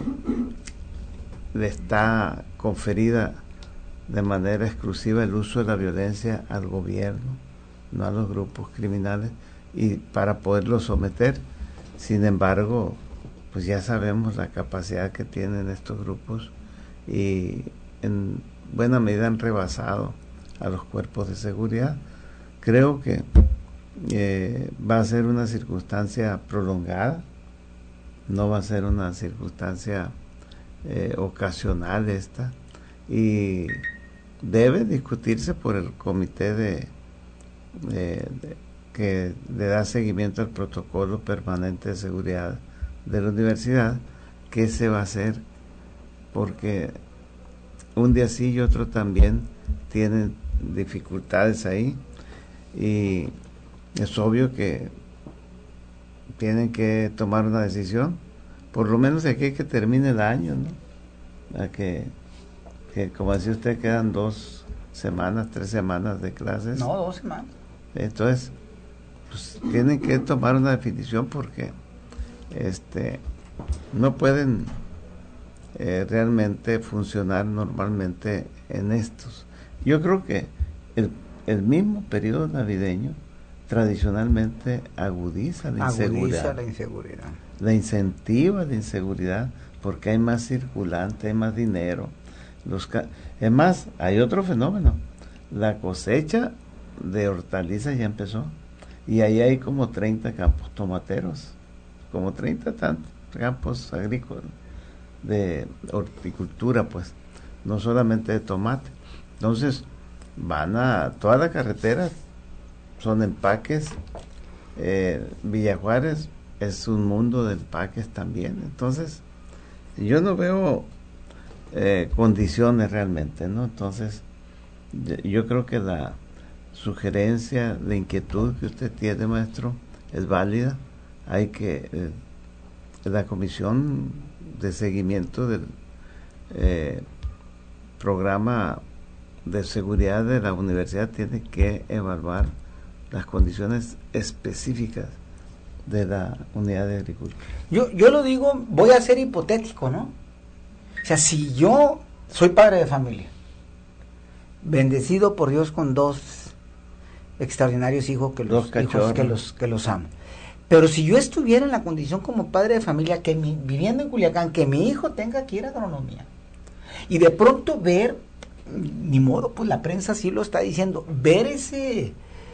le está conferida de manera exclusiva el uso de la violencia al gobierno, no a los grupos criminales, y para poderlos someter. Sin embargo, pues ya sabemos la capacidad que tienen estos grupos y en buena medida han rebasado a los cuerpos de seguridad. Creo que eh, va a ser una circunstancia prolongada, no va a ser una circunstancia eh, ocasional esta, y debe discutirse por el comité de, de, de que le da seguimiento al protocolo permanente de seguridad de la universidad, qué se va a hacer, porque un día sí y otro también tienen dificultades ahí, y es obvio que tienen que tomar una decisión, por lo menos de aquí que termine el año, ¿no? A que, que como decía usted, quedan dos semanas, tres semanas de clases. No, dos semanas. Entonces, pues tienen que tomar una definición porque este no pueden eh, realmente funcionar normalmente en estos. Yo creo que el, el mismo periodo navideño tradicionalmente agudiza la agudiza inseguridad. la inseguridad. La incentiva la inseguridad porque hay más circulante, hay más dinero. Los ca- es más, hay otro fenómeno. La cosecha de hortalizas ya empezó y ahí hay como treinta campos tomateros, como treinta tantos campos agrícolas de horticultura, pues, no solamente de tomate. Entonces, van a toda la carretera, son empaques. eh, Villa Juárez es un mundo de empaques también. Entonces, yo no veo eh, condiciones realmente, ¿no? Entonces, yo, yo creo que la sugerencia, la inquietud que usted tiene, maestro, es válida. Hay que, eh, la comisión de seguimiento del eh, programa de seguridad de la universidad tiene que evaluar las condiciones específicas de la unidad de agricultura. Yo, yo lo digo, voy a ser hipotético, ¿no? O sea, si yo soy padre de familia, bendecido por Dios con dos extraordinarios hijos que los, hijos que los, que los amo, pero si yo estuviera en la condición como padre de familia, que mi, viviendo en Culiacán, que mi hijo tenga que ir a agronomía, y de pronto ver, ni modo, pues la prensa sí lo está diciendo, ver ese...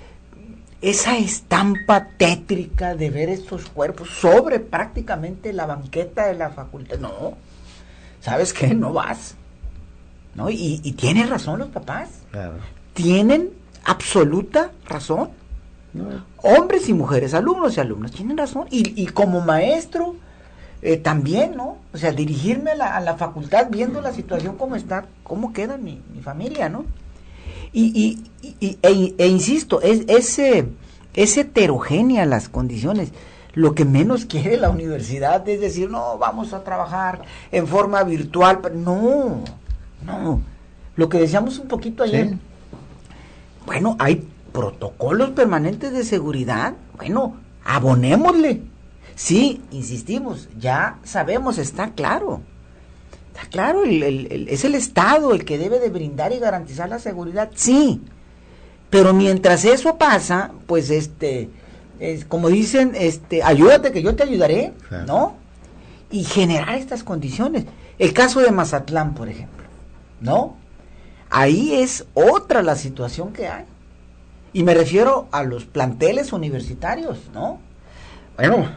esa estampa tétrica de ver estos cuerpos sobre prácticamente la banqueta de la facultad. No, ¿sabes qué? No vas, ¿no? Y, y tienen razón los papás. Claro. Tienen absoluta razón. No. Hombres y mujeres, alumnos y alumnas, tienen razón. Y, y como maestro, eh, también, ¿no? O sea, dirigirme a la, a la facultad viendo la situación como está, cómo queda mi, mi familia, ¿no? Y, y, y e, e insisto, es, es, es heterogénea las condiciones. Lo que menos quiere la universidad es decir, no, vamos a trabajar en forma virtual. No, no. Lo que decíamos un poquito ayer. Sí. Bueno, hay protocolos permanentes de seguridad. Bueno, abonémosle. Sí, insistimos, ya sabemos, está claro. Está claro, el, el, el, es el Estado el que debe de brindar y garantizar la seguridad, sí, pero mientras eso pasa, pues este, es, como dicen, este, ayúdate que yo te ayudaré, claro. ¿No? Y generar estas condiciones. El caso de Mazatlán, por ejemplo, ¿no? Ahí es otra la situación que hay. Y me refiero a los planteles universitarios, ¿no? Bueno,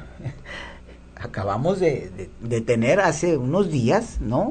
acabamos de, de, de tener hace unos días, ¿no?,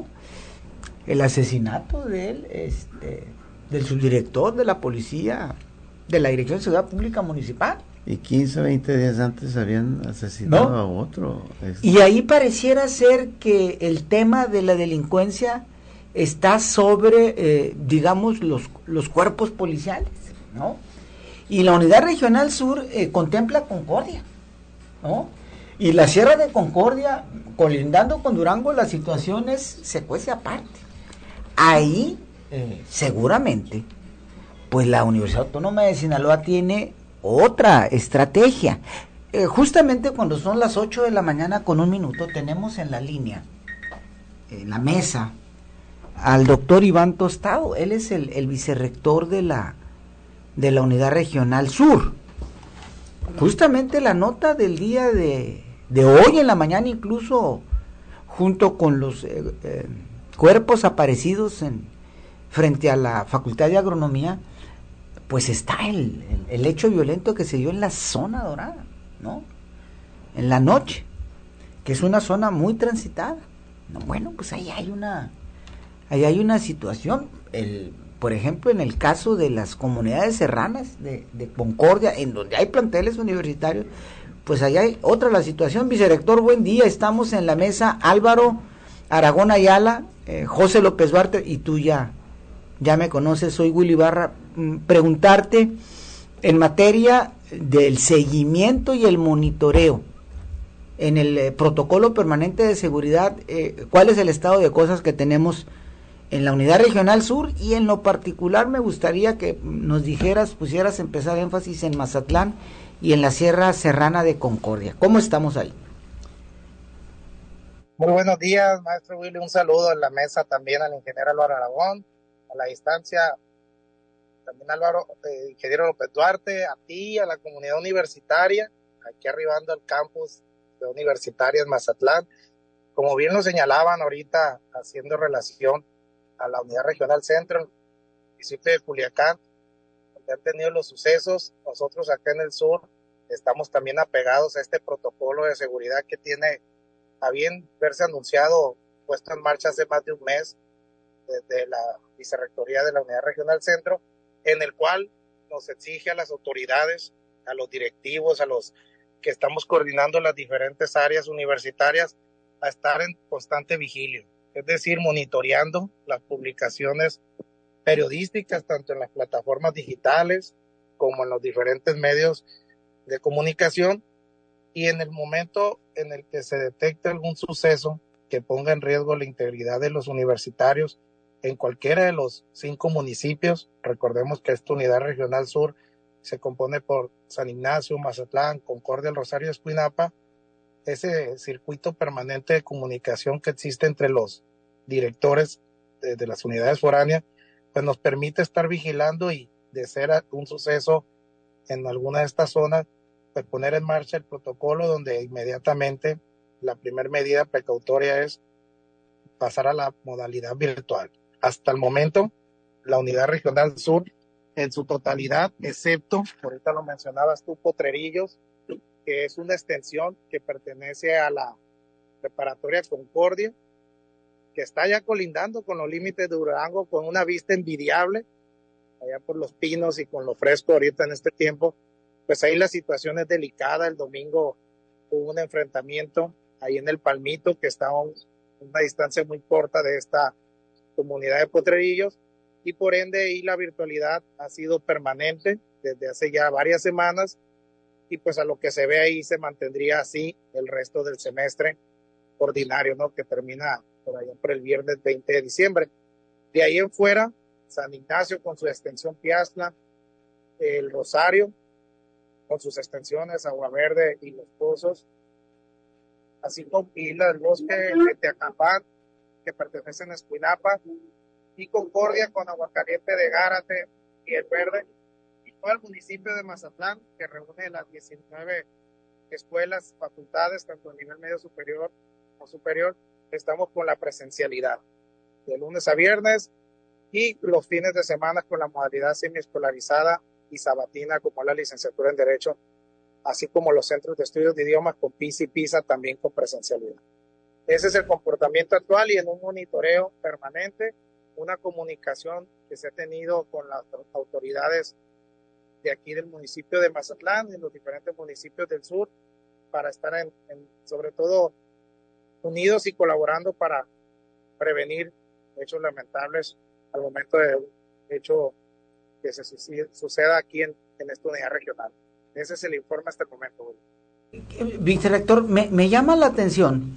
el asesinato del, este, del subdirector de la policía, de la Dirección de Seguridad Pública Municipal. Y quince, veinte días antes habían asesinado, ¿no?, a otro. Es... Y ahí pareciera ser que el tema de la delincuencia está sobre, eh, digamos, los, los cuerpos policiales, ¿no? Y la Unidad Regional Sur eh, contempla Concordia, ¿no? Y la Sierra de Concordia, colindando con Durango, la situación es, se cuece aparte. Ahí, eh, seguramente, pues la Universidad Autónoma de Sinaloa tiene otra estrategia. Eh, justamente cuando son las ocho de la mañana con un minuto, tenemos en la línea, en la mesa, al doctor Iván Tostado. Él es el, el vicerrector de la, de la Unidad Regional Sur. Justamente la nota del día de, de hoy en la mañana, incluso junto con los eh, eh, cuerpos aparecidos en, frente a la Facultad de Agronomía, pues está el, el, el hecho violento que se dio en la zona dorada, ¿no? En la noche, que es una zona muy transitada. No, bueno, pues ahí hay una, ahí hay una situación. El, por ejemplo, en el caso de las comunidades serranas de, de Concordia, en donde hay planteles universitarios, pues ahí hay otra la situación. Vicerrector, buen día. Estamos en la mesa Álvaro Aragón Ayala, eh, José López Duarte, y tú ya, ya me conoces, soy Willy Barra. Mm, preguntarte en materia del seguimiento y el monitoreo en el eh, protocolo permanente de seguridad, eh, ¿cuál es el estado de cosas que tenemos en la Unidad Regional Sur? Y en lo particular me gustaría que nos dijeras, pusieras empezar énfasis en Mazatlán y en la Sierra Serrana de Concordia. ¿Cómo estamos ahí? Muy buenos días, maestro Willy. Un saludo en la mesa también al ingeniero Álvaro Aragón, a la distancia también Álvaro, eh, ingeniero López Duarte, a ti, a la comunidad universitaria, aquí arribando al campus de universitarias Mazatlán. Como bien lo señalaban ahorita, haciendo relación a la Unidad Regional Centro, municipio de Culiacán, donde han tenido los sucesos, nosotros acá en el sur estamos también apegados a este protocolo de seguridad que tiene a bien verse anunciado, puesto en marcha hace más de un mes, desde la Vicerrectoría de la Unidad Regional Centro, en el cual nos exige a las autoridades, a los directivos, a los que estamos coordinando las diferentes áreas universitarias, a estar en constante vigilia, es decir, monitoreando las publicaciones periodísticas, tanto en las plataformas digitales como en los diferentes medios de comunicación, y en el momento en el que se detecte algún suceso que ponga en riesgo la integridad de los universitarios en cualquiera de los cinco municipios, recordemos que esta Unidad Regional Sur se compone por San Ignacio, Mazatlán, Concordia, El Rosario, Escuinapa, ese circuito permanente de comunicación que existe entre los directores de, de las unidades foráneas, pues nos permite estar vigilando y, de ser un suceso en alguna de estas zonas, pues poner en marcha el protocolo donde inmediatamente la primera medida precautoria es pasar a la modalidad virtual. Hasta el momento, la Unidad Regional Sur, en su totalidad, excepto, ahorita lo mencionabas tú, Potrerillos, que es una extensión que pertenece a la preparatoria Concordia, que está ya colindando con los límites de Durango, con una vista envidiable, allá por los pinos y con lo fresco ahorita en este tiempo. Pues ahí la situación es delicada. El domingo hubo un enfrentamiento ahí en el Palmito, que está a una distancia muy corta de esta comunidad de Potrerillos, y por ende ahí la virtualidad ha sido permanente desde hace ya varias semanas, y pues a lo que se ve ahí se mantendría así el resto del semestre ordinario, ¿no?, que termina por allá por el viernes veinte de diciembre. De ahí en fuera, San Ignacio con su extensión Piazla, el Rosario con sus extensiones Agua Verde y Los Pozos, así como Isla del Bosque de Teacapán, que pertenecen a Escuinapa, y Concordia con Aguacaliente de Gárate y El Verde, y todo el municipio de Mazatlán, que reúne las diecinueve escuelas, facultades, tanto a nivel medio superior como superior. Estamos con la presencialidad de lunes a viernes, y los fines de semana con la modalidad semiescolarizada y sabatina, como la licenciatura en Derecho, así como los centros de estudios de idiomas con P I S y PISA también con presencialidad. Ese es el comportamiento actual, y en un monitoreo permanente, una comunicación que se ha tenido con las autoridades de aquí del municipio de Mazatlán y los diferentes municipios del sur, para estar en, en, sobre todo unidos y colaborando para prevenir hechos lamentables al momento de un hecho que se suceda aquí en, en esta unidad regional. Ese es el informe hasta el momento. Vicerrector, me, me llama la atención,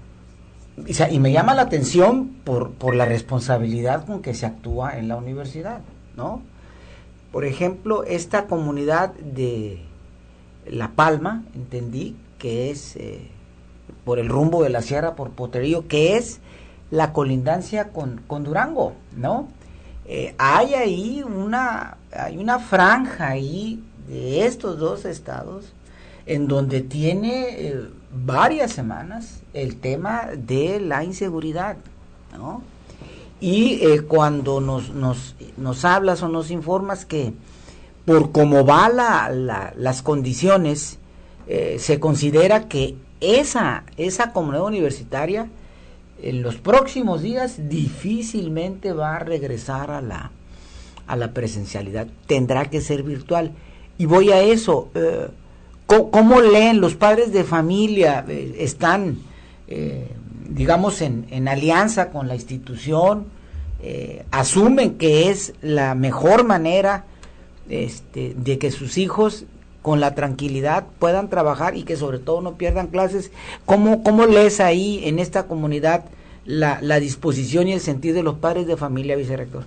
o sea, y me llama la atención por, por la responsabilidad con que se actúa en la universidad, ¿no? Por ejemplo, esta comunidad de La Palma, entendí que es eh, por el rumbo de la sierra, por Potrerillo, que es la colindancia con, con Durango, ¿no? Eh, hay ahí una, hay una franja ahí de estos dos estados en donde tiene eh, varias semanas el tema de la inseguridad, ¿no? Y eh, cuando nos, nos, nos hablas o nos informas que por cómo va la, la, las condiciones, eh, se considera que esa, esa comunidad universitaria en los próximos días difícilmente va a regresar a la, a la presencialidad, tendrá que ser virtual. Y voy a eso, eh, ¿cómo, ¿cómo leen los padres de familia? Eh, ¿Están, eh, digamos, en, en alianza con la institución? Eh, ¿Asumen que es la mejor manera este, de que sus hijos con la tranquilidad puedan trabajar y que sobre todo no pierdan clases? ¿Cómo, cómo lees ahí en esta comunidad la, la disposición y el sentir de los padres de familia, vicerrector?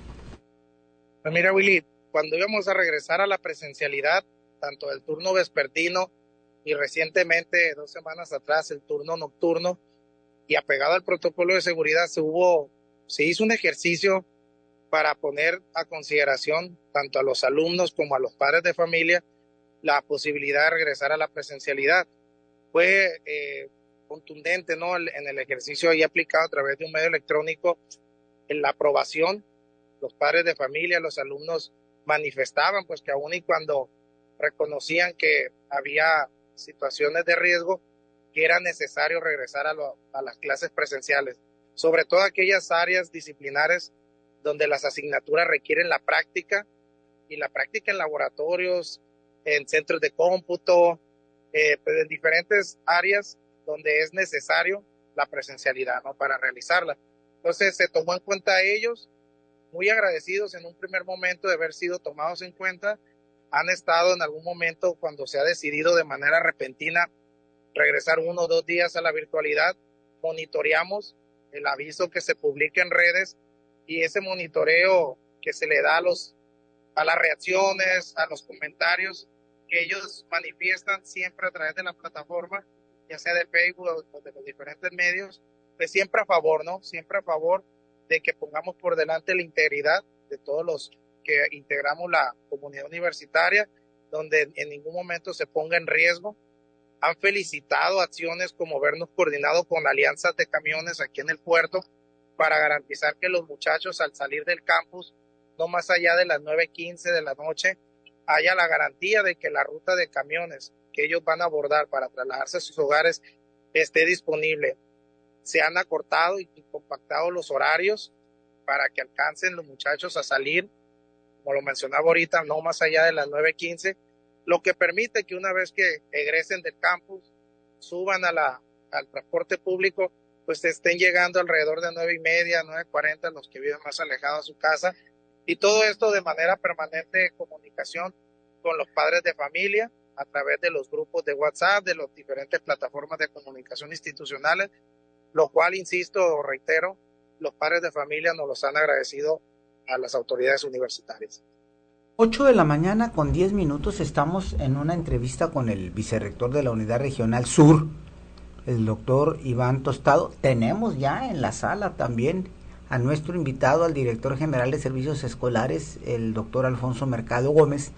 Pues mira, Willy, cuando íbamos a regresar a la presencialidad, tanto del turno vespertino y recientemente, dos semanas atrás, el turno nocturno, y apegado al protocolo de seguridad, se hubo, se hizo un ejercicio para poner a consideración tanto a los alumnos como a los padres de familia la posibilidad de regresar a la presencialidad. Fue eh, contundente, ¿no? En el ejercicio ahí aplicado a través de un medio electrónico, en la aprobación, los padres de familia, los alumnos manifestaban pues que aún y cuando reconocían que había situaciones de riesgo, que era necesario regresar a, lo, a las clases presenciales, sobre todo aquellas áreas disciplinares donde las asignaturas requieren la práctica, y la práctica en laboratorios, en centros de cómputo, eh, pues en diferentes áreas donde es necesario la presencialidad, ¿no? Para realizarla. Entonces se tomó en cuenta a ellos, muy agradecidos en un primer momento de haber sido tomados en cuenta. Han estado en algún momento, cuando se ha decidido de manera repentina regresar uno o dos días a la virtualidad, monitoreamos el aviso que se publica en redes, y ese monitoreo que se le da a los a las reacciones, a los comentarios que ellos manifiestan siempre a través de la plataforma, ya sea de Facebook o de los diferentes medios, pues siempre a favor, ¿no? Siempre a favor de que pongamos por delante la integridad de todos los que integramos la comunidad universitaria, donde en ningún momento se ponga en riesgo. Han felicitado acciones como vernos coordinado con alianzas de camiones aquí en el puerto para garantizar que los muchachos al salir del campus, no más allá de las nueve quince de la noche, haya la garantía de que la ruta de camiones que ellos van a abordar para trasladarse a sus hogares esté disponible. Se han acortado y compactado los horarios para que alcancen los muchachos a salir, como lo mencionaba ahorita, no más allá de las nueve quince, lo que permite que una vez que egresen del campus, suban a la, al transporte público, pues estén llegando alrededor de nueve y media, nueve cuarenta, los que viven más alejados a su casa, y todo esto de manera permanente de comunicación con los padres de familia a través de los grupos de WhatsApp, de las diferentes plataformas de comunicación institucionales, lo cual, insisto, reitero, los padres de familia nos los han agradecido a las autoridades universitarias. ocho de la mañana con diez minutos, estamos en una entrevista con el vicerrector de la Unidad Regional Sur, el doctor Iván Tostado. Tenemos ya en la sala también a nuestro invitado, al director general de servicios escolares, el doctor Alfonso Mercado Gómez.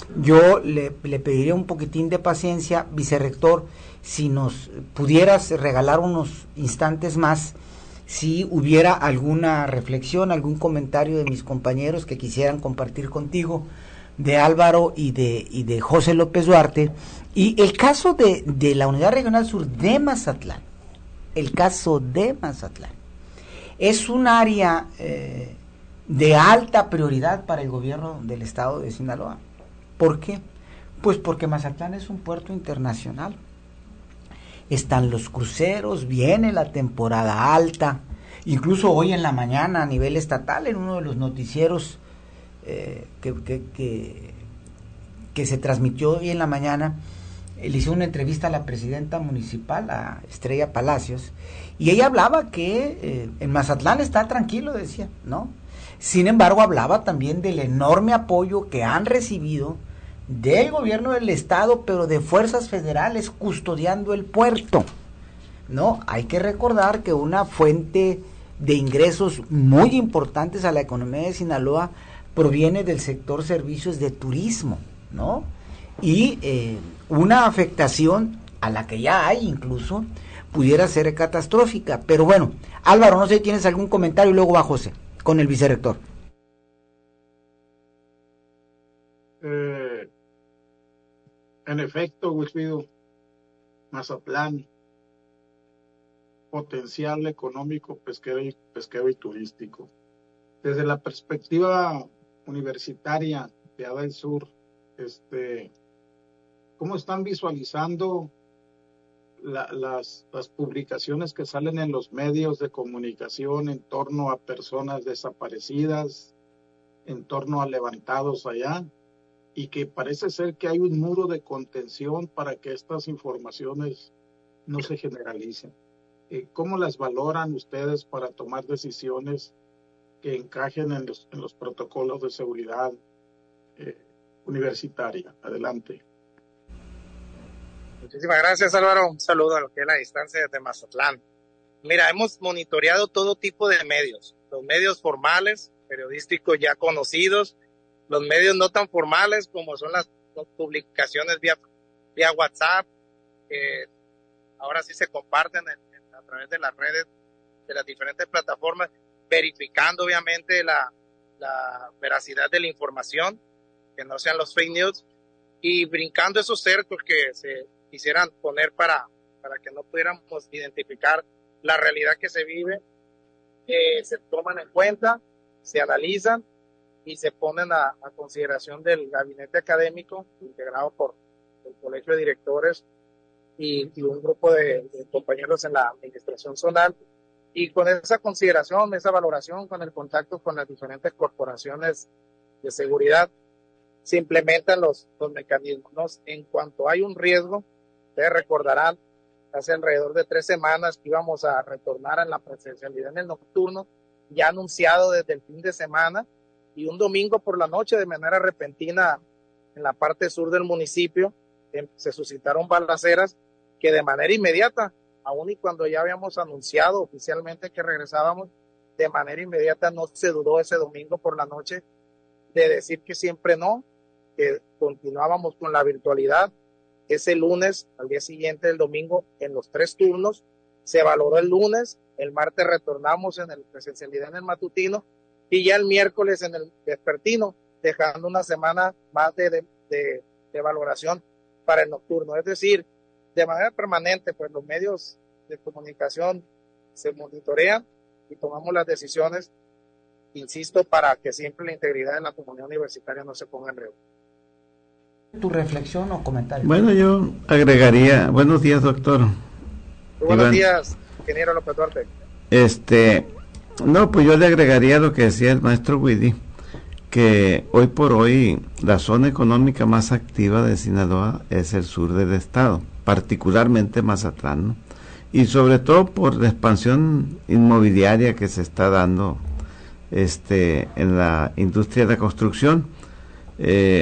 Yo le, le pediría un poquitín de paciencia, vicerrector, si nos pudieras regalar unos instantes más, si hubiera alguna reflexión, algún comentario de mis compañeros que quisieran compartir contigo, de Álvaro y de, y de José López Duarte. Y el caso de, de la Unidad Regional Sur de Mazatlán, el caso de Mazatlán, es un área eh, de alta prioridad para el gobierno del estado de Sinaloa. ¿Por qué? Pues porque Mazatlán es un puerto internacional. Están los cruceros, viene la temporada alta. Incluso hoy en la mañana a nivel estatal, en uno de los noticieros eh, que, que, que, que se transmitió hoy en la mañana, le hizo una entrevista a la presidenta municipal, a Estrella Palacios, y ella hablaba que eh, en Mazatlán está tranquilo, decía, ¿no? Sin embargo, hablaba también del enorme apoyo que han recibido del gobierno del estado, pero de fuerzas federales custodiando el puerto, ¿no? Hay que recordar que una fuente de ingresos muy importantes a la economía de Sinaloa proviene del sector servicios de turismo, ¿no? Y eh, una afectación a la que ya hay incluso pudiera ser catastrófica. Pero bueno, Álvaro, no sé si tienes algún comentario y luego va José con el vicerrector. Eh, en efecto, Wilfrido, Mazatlán, potencial económico, pesquero y, pesquero y turístico. Desde la perspectiva universitaria de A D A del Sur, este, ¿cómo están visualizando la, las, las publicaciones que salen en los medios de comunicación en torno a personas desaparecidas, en torno a levantados allá? Y que parece ser que hay un muro de contención para que estas informaciones no se generalicen. ¿Cómo las valoran ustedes para tomar decisiones que encajen en los, en los protocolos de seguridad eh, universitaria? Adelante. Muchísimas gracias, Álvaro. Un saludo a lo que es la distancia desde Mazatlán. Mira, hemos monitoreado todo tipo de medios, los medios formales, periodísticos ya conocidos, los medios no tan formales como son las, las publicaciones vía, vía WhatsApp, que ahora sí se comparten en, en, a través de las redes, de las diferentes plataformas, verificando obviamente la, la veracidad de la información, que no sean los fake news, y brincando esos cercos que se quisieran poner para, para que no pudiéramos identificar la realidad que se vive, eh, se toman en cuenta, se analizan y se ponen a, a consideración del gabinete académico integrado por el colegio de directores y, y un grupo de, de compañeros en la administración zonal, y con esa consideración, esa valoración, con el contacto con las diferentes corporaciones de seguridad, se implementan los, los mecanismos. En cuanto hay un riesgo, ustedes recordarán, hace alrededor de tres semanas que íbamos a retornar a la presencialidad en el nocturno, ya anunciado desde el fin de semana, y un domingo por la noche, de manera repentina, en la parte sur del municipio, se suscitaron balaceras que de manera inmediata, aun y cuando ya habíamos anunciado oficialmente que regresábamos, de manera inmediata no se dudó ese domingo por la noche de decir que siempre no, que continuábamos con la virtualidad. Ese lunes, al día siguiente del domingo, en los tres turnos, se valoró el lunes, el martes retornamos en el presencialidad en el matutino, y ya el miércoles en el vespertino, dejando una semana más de, de, de, de valoración para el nocturno. Es decir, de manera permanente, pues los medios de comunicación se monitorean y tomamos las decisiones, insisto, para que siempre la integridad de la comunidad universitaria no se ponga en riesgo. ¿Tu reflexión o comentario? Bueno, yo agregaría, buenos días, doctor. Muy buenos Iván. días, ingeniero López Duarte. Este, no, pues yo le agregaría lo que decía el maestro Widi, que hoy por hoy la zona económica más activa de Sinaloa es el sur del estado, particularmente Mazatlán, ¿no? Y sobre todo por la expansión inmobiliaria que se está dando este en la industria de la construcción. Eh,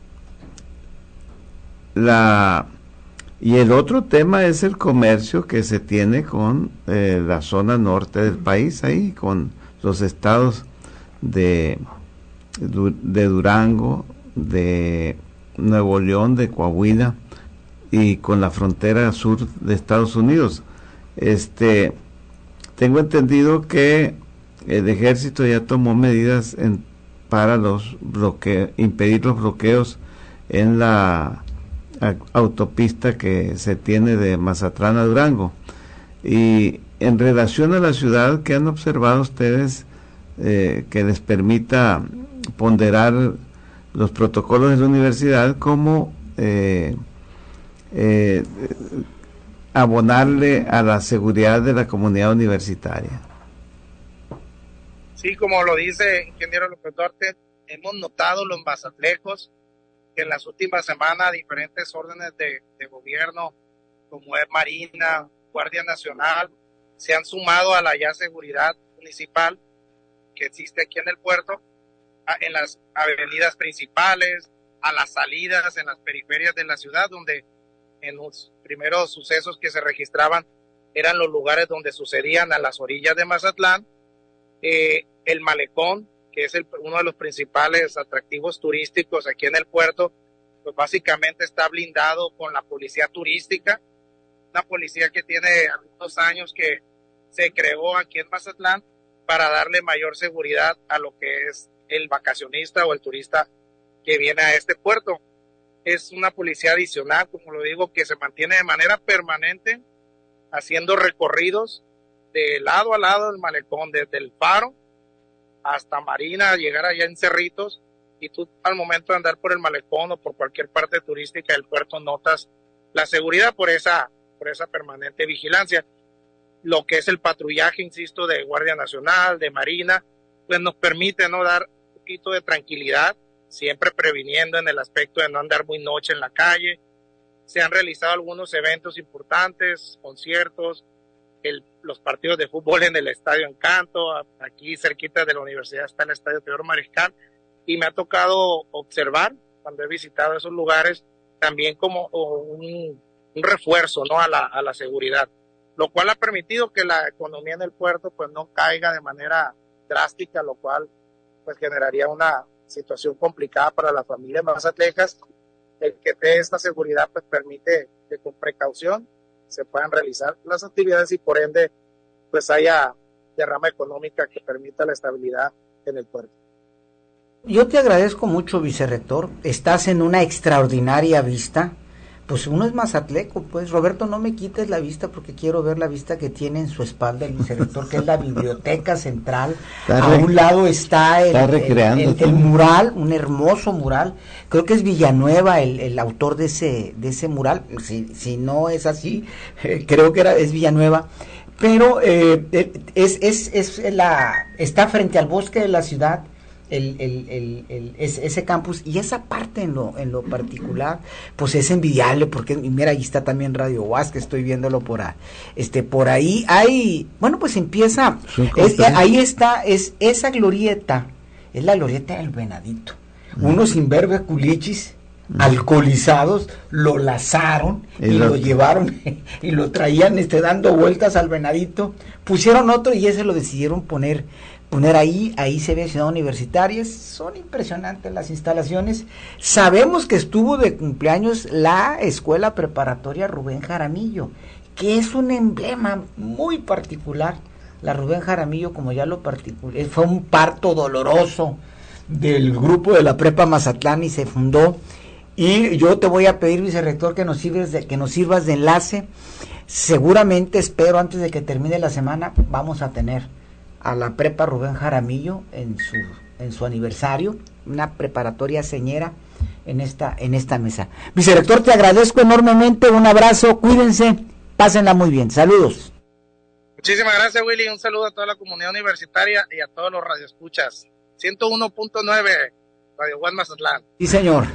la y el otro tema es el comercio que se tiene con eh, la zona norte del país, ahí con los estados de de Durango, de Nuevo León, de Coahuila y con la frontera sur de Estados Unidos. Este, tengo entendido que el ejército ya tomó medidas en, para los bloqueos, impedir los bloqueos en la a, autopista que se tiene de Mazatlán a Durango. Y en relación a la ciudad, ¿qué han observado ustedes eh, que les permita ponderar los protocolos de la universidad como eh, eh, abonarle a la seguridad de la comunidad universitaria? Sí, como lo dice ingeniero López Duarte, hemos notado los mazatlejos que en las últimas semanas diferentes órdenes de, de gobierno, como es Marina, Guardia Nacional, se han sumado a la ya seguridad municipal que existe aquí en el puerto, a, en las avenidas principales, a las salidas en las periferias de la ciudad, donde en los primeros sucesos que se registraban eran los lugares donde sucedían a las orillas de Mazatlán. Eh, el malecón, que es el, uno de los principales atractivos turísticos aquí en el puerto, pues básicamente está blindado con la policía turística, una policía que tiene algunos años que se creó aquí en Mazatlán para darle mayor seguridad a lo que es el vacacionista o el turista que viene a este puerto. Es una policía adicional, como lo digo, que se mantiene de manera permanente haciendo recorridos de lado a lado del malecón, desde el Faro hasta Marina, llegar allá en Cerritos, y tú al momento de andar por el malecón o por cualquier parte turística del puerto notas la seguridad por esa, por esa permanente vigilancia. Lo que es el patrullaje, insisto, de Guardia Nacional, de Marina, pues nos permite no dar un poquito de tranquilidad, siempre previniendo en el aspecto de no andar muy noche en la calle. Se han realizado algunos eventos importantes, conciertos, el, los partidos de fútbol en el Estadio Encanto, aquí cerquita de la universidad está el Estadio Teodoro Mariscal, y me ha tocado observar, cuando he visitado esos lugares, también como un, un refuerzo, ¿no?, a la, a la seguridad, lo cual ha permitido que la economía en el puerto pues no caiga de manera drástica, lo cual pues generaría una situación complicada para las familias mazatlecas. El que dé esta seguridad pues permite que con precaución se puedan realizar las actividades y por ende pues haya derrama económica que permita la estabilidad en el puerto. Yo te agradezco mucho, vicerrector. Estás en una extraordinaria vista. Pues uno es mazatleco, pues. Roberto, no me quites la vista porque quiero ver la vista que tiene en su espalda el vicerrector, que es la biblioteca central. Está a un lado está el, está el, el, el mural, un hermoso mural. Creo que es Villanueva el, el autor de ese de ese mural. Si, si no es así, eh, creo que era es Villanueva. Pero eh, es, es, es la está frente al bosque de la ciudad. El, el, el, el, ese, ese campus y esa parte en lo en lo particular pues es envidiable porque mira, ahí está también Radio U A S, que estoy viéndolo por ahí, este por ahí hay, bueno, pues empieza es, ahí está, es esa glorieta, es la glorieta del Venadito. Mm. Unos imberbe-culichis mm. alcoholizados lo lazaron y, y lo, lo llevaron y lo traían este dando vueltas al Venadito, pusieron otro y ese lo decidieron poner poner ahí, ahí se ve Ciudad Universitaria. Son impresionantes las instalaciones. Sabemos que estuvo de cumpleaños la Escuela Preparatoria Rubén Jaramillo, que es un emblema muy particular. La Rubén Jaramillo, como ya lo particular, fue un parto doloroso del grupo de la Prepa Mazatlán y se fundó. Y yo te voy a pedir, vicerrector, que nos sirves de, que nos sirvas de enlace. Seguramente, espero, antes de que termine la semana, vamos a tener a la Prepa Rubén Jaramillo en su en su aniversario, una preparatoria señera en esta en esta mesa. Vicerrector, te agradezco enormemente, un abrazo, cuídense, pásenla muy bien, saludos. Muchísimas gracias, Willy, un saludo a toda la comunidad universitaria y a todos los radioescuchas. ciento uno punto nueve Radio One Mazatlán. Sí, señor.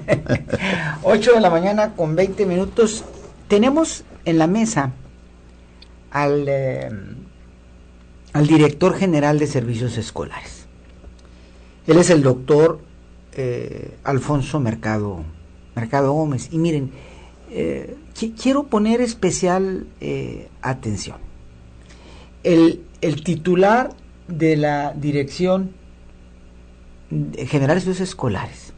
ocho de la mañana con veinte minutos. Tenemos en la mesa al eh, al director general de servicios escolares. Él es el doctor eh, Alfonso Mercado, Mercado Gómez. Y miren, eh, qu- quiero poner especial eh, atención. El, el titular de la Dirección General de Servicios Escolares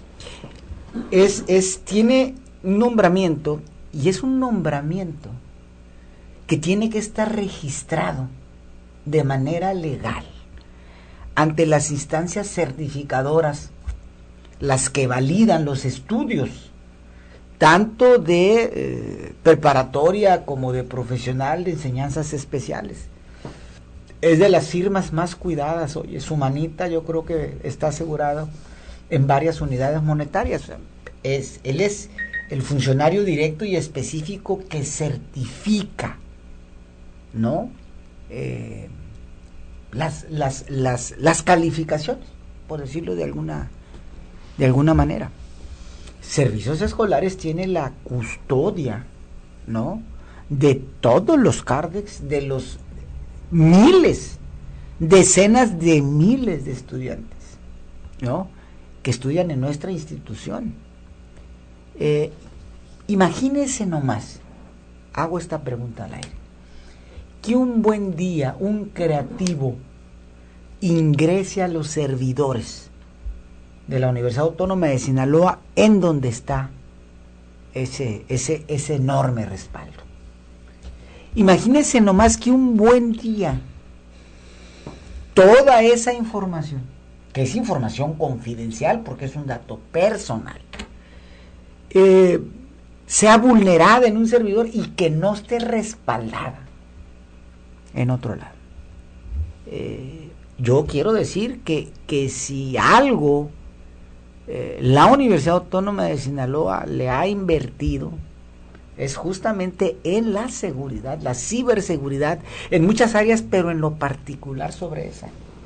es, es, tiene un nombramiento, y es un nombramiento que tiene que estar registrado de manera legal ante las instancias certificadoras, las que validan los estudios, tanto de eh, preparatoria como de profesional de enseñanzas especiales. Es de las firmas más cuidadas. Oye, su manita yo creo que está asegurado en varias unidades monetarias. Es, él es el funcionario directo y específico que certifica, ¿no? Eh, las, las, las, las calificaciones, por decirlo de alguna, de alguna manera. Servicios Escolares tiene la custodia, ¿no?, de todos los CARDEX, de los miles, decenas de miles de estudiantes, ¿no?, que estudian en nuestra institución. Eh, imagínense nomás, hago esta pregunta al aire, que un buen día un creativo ingrese a los servidores de la Universidad Autónoma de Sinaloa, en donde está ese, ese, ese enorme respaldo. Imagínense nomás que un buen día toda esa información, que es información confidencial porque es un dato personal, eh, sea vulnerada en un servidor y que no esté respaldada en otro lado. Eh, yo quiero decir que, que si algo eh, la Universidad Autónoma de Sinaloa le ha invertido es justamente en la seguridad, la ciberseguridad, en muchas áreas, pero en lo particular sobre esa.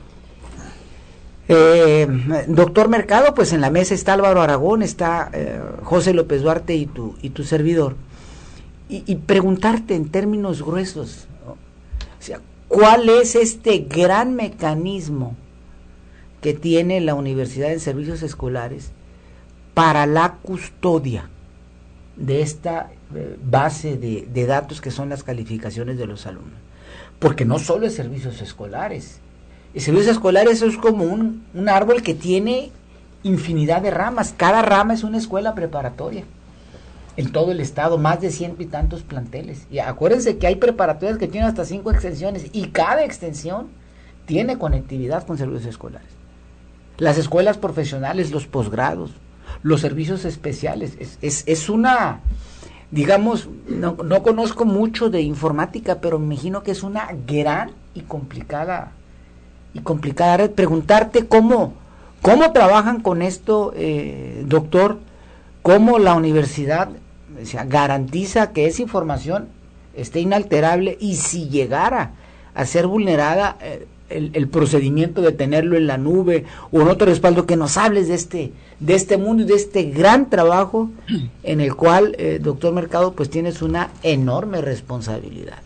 Eh, doctor Mercado, pues en la mesa está Álvaro Aragón, está eh, José López Duarte y tu, y tu servidor. Y, y preguntarte en términos gruesos, ¿no?, o sea, ¿cuál es este gran mecanismo que tiene la Universidad en Servicios Escolares para la custodia de esta eh, base de, de datos que son las calificaciones de los alumnos? Porque no solo es servicios escolares. El servicios escolares es como un, un árbol que tiene infinidad de ramas. Cada rama es una escuela preparatoria. En todo el estado, más de ciento y tantos planteles. Y acuérdense que hay preparatorias que tienen hasta cinco extensiones y cada extensión tiene conectividad con servicios escolares. Las escuelas profesionales, los posgrados, los servicios especiales. Es, es, es una, digamos, no, no conozco mucho de informática, pero me imagino que es una gran y complicada y complicada red. Preguntarte cómo, cómo trabajan con esto, eh, doctor, cómo la universidad, o sea, garantiza que esa información esté inalterable y si llegara a ser vulnerada, eh, El, el procedimiento de tenerlo en la nube o en otro respaldo, que nos hables de este de este mundo y de este gran trabajo en el cual, eh, doctor Mercado, pues tienes una enorme responsabilidad.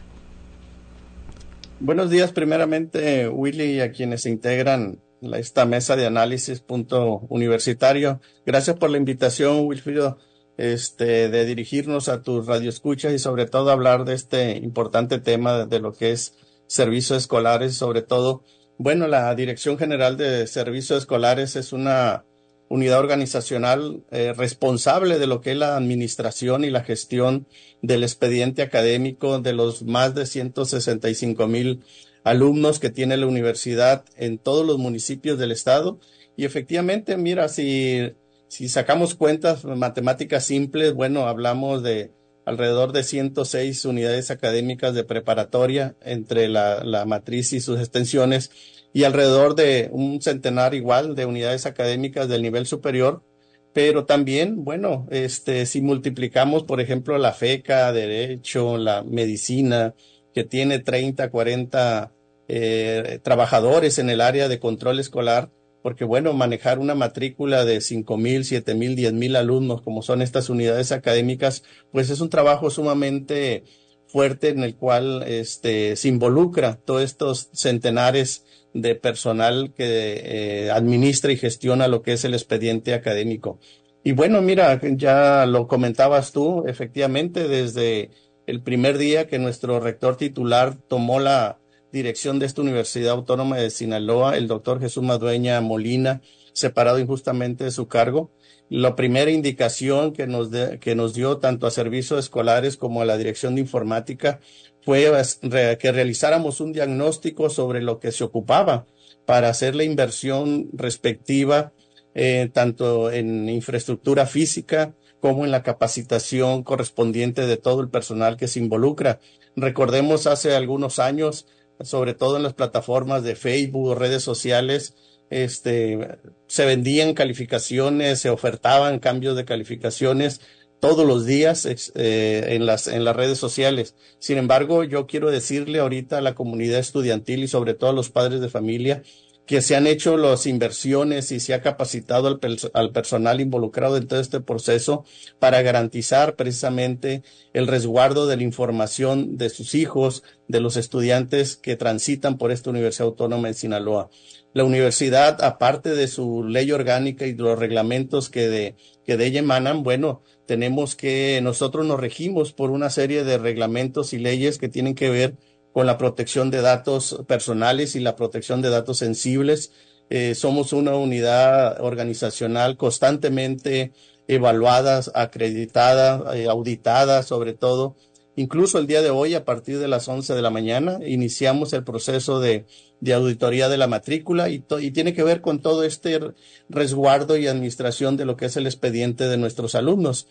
Buenos días primeramente, Willy, y a quienes integran la, esta mesa de análisis punto universitario. Gracias por la invitación, Wilfrido, este, de dirigirnos a tus radioescuchas y sobre todo hablar de este importante tema de, de lo que es servicios escolares. Sobre todo, bueno, la Dirección General de Servicios Escolares es una unidad organizacional eh, responsable de lo que es la administración y la gestión del expediente académico de los más de ciento sesenta y cinco mil alumnos que tiene la universidad en todos los municipios del estado. Y efectivamente, mira, si, si sacamos cuentas matemáticas simples, bueno, hablamos de alrededor de ciento seis unidades académicas de preparatoria entre la, la matriz y sus extensiones, y alrededor de un centenar igual de unidades académicas del nivel superior. Pero también, bueno, este, si multiplicamos, por ejemplo, la FECA, Derecho, la Medicina, que tiene treinta, cuarenta eh, trabajadores en el área de control escolar, porque bueno, manejar una matrícula de cinco mil, siete mil, diez mil alumnos, como son estas unidades académicas, pues es un trabajo sumamente fuerte en el cual este, se involucra todos estos centenares de personal que eh, administra y gestiona lo que es el expediente académico. Y bueno, mira, ya lo comentabas tú, efectivamente, desde el primer día que nuestro rector titular tomó la dirección de esta Universidad Autónoma de Sinaloa, el doctor Jesús Madueña Molina, separado injustamente de su cargo, la primera indicación que nos, de, que nos dio tanto a servicios escolares como a la Dirección de Informática fue que realizáramos un diagnóstico sobre lo que se ocupaba para hacer la inversión respectiva, eh, tanto en infraestructura física como en la capacitación correspondiente de todo el personal que se involucra. Recordemos hace algunos años, sobre todo en las plataformas de Facebook o redes sociales, este, se vendían calificaciones, se ofertaban cambios de calificaciones todos los días eh, en las en las redes sociales. Sin embargo, yo quiero decirle ahorita a la comunidad estudiantil y sobre todo a los padres de familia que se han hecho las inversiones y se ha capacitado al, al personal involucrado en todo este proceso para garantizar precisamente el resguardo de la información de sus hijos, de los estudiantes que transitan por esta Universidad Autónoma de Sinaloa. La universidad, aparte de su ley orgánica y de los reglamentos que de, que de ella emanan, bueno, tenemos que, nosotros nos regimos por una serie de reglamentos y leyes que tienen que ver con la protección de datos personales y la protección de datos sensibles. Eh, somos una unidad organizacional constantemente evaluada, acreditada, eh, auditada sobre todo. Incluso el día de hoy, a partir de las once de la mañana, iniciamos el proceso de, de auditoría de la matrícula y, to, y tiene que ver con todo este resguardo y administración de lo que es el expediente de nuestros alumnos.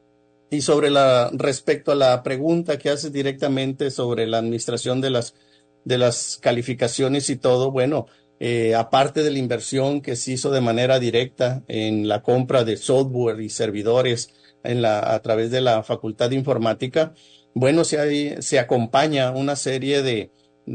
Y sobre la, respecto a la pregunta que haces directamente sobre la administración de las, de las calificaciones y todo, bueno, eh, aparte de la inversión que se hizo de manera directa en la compra de software y servidores en la, a través de la Facultad de Informática, bueno, se, hay, se acompaña una serie de,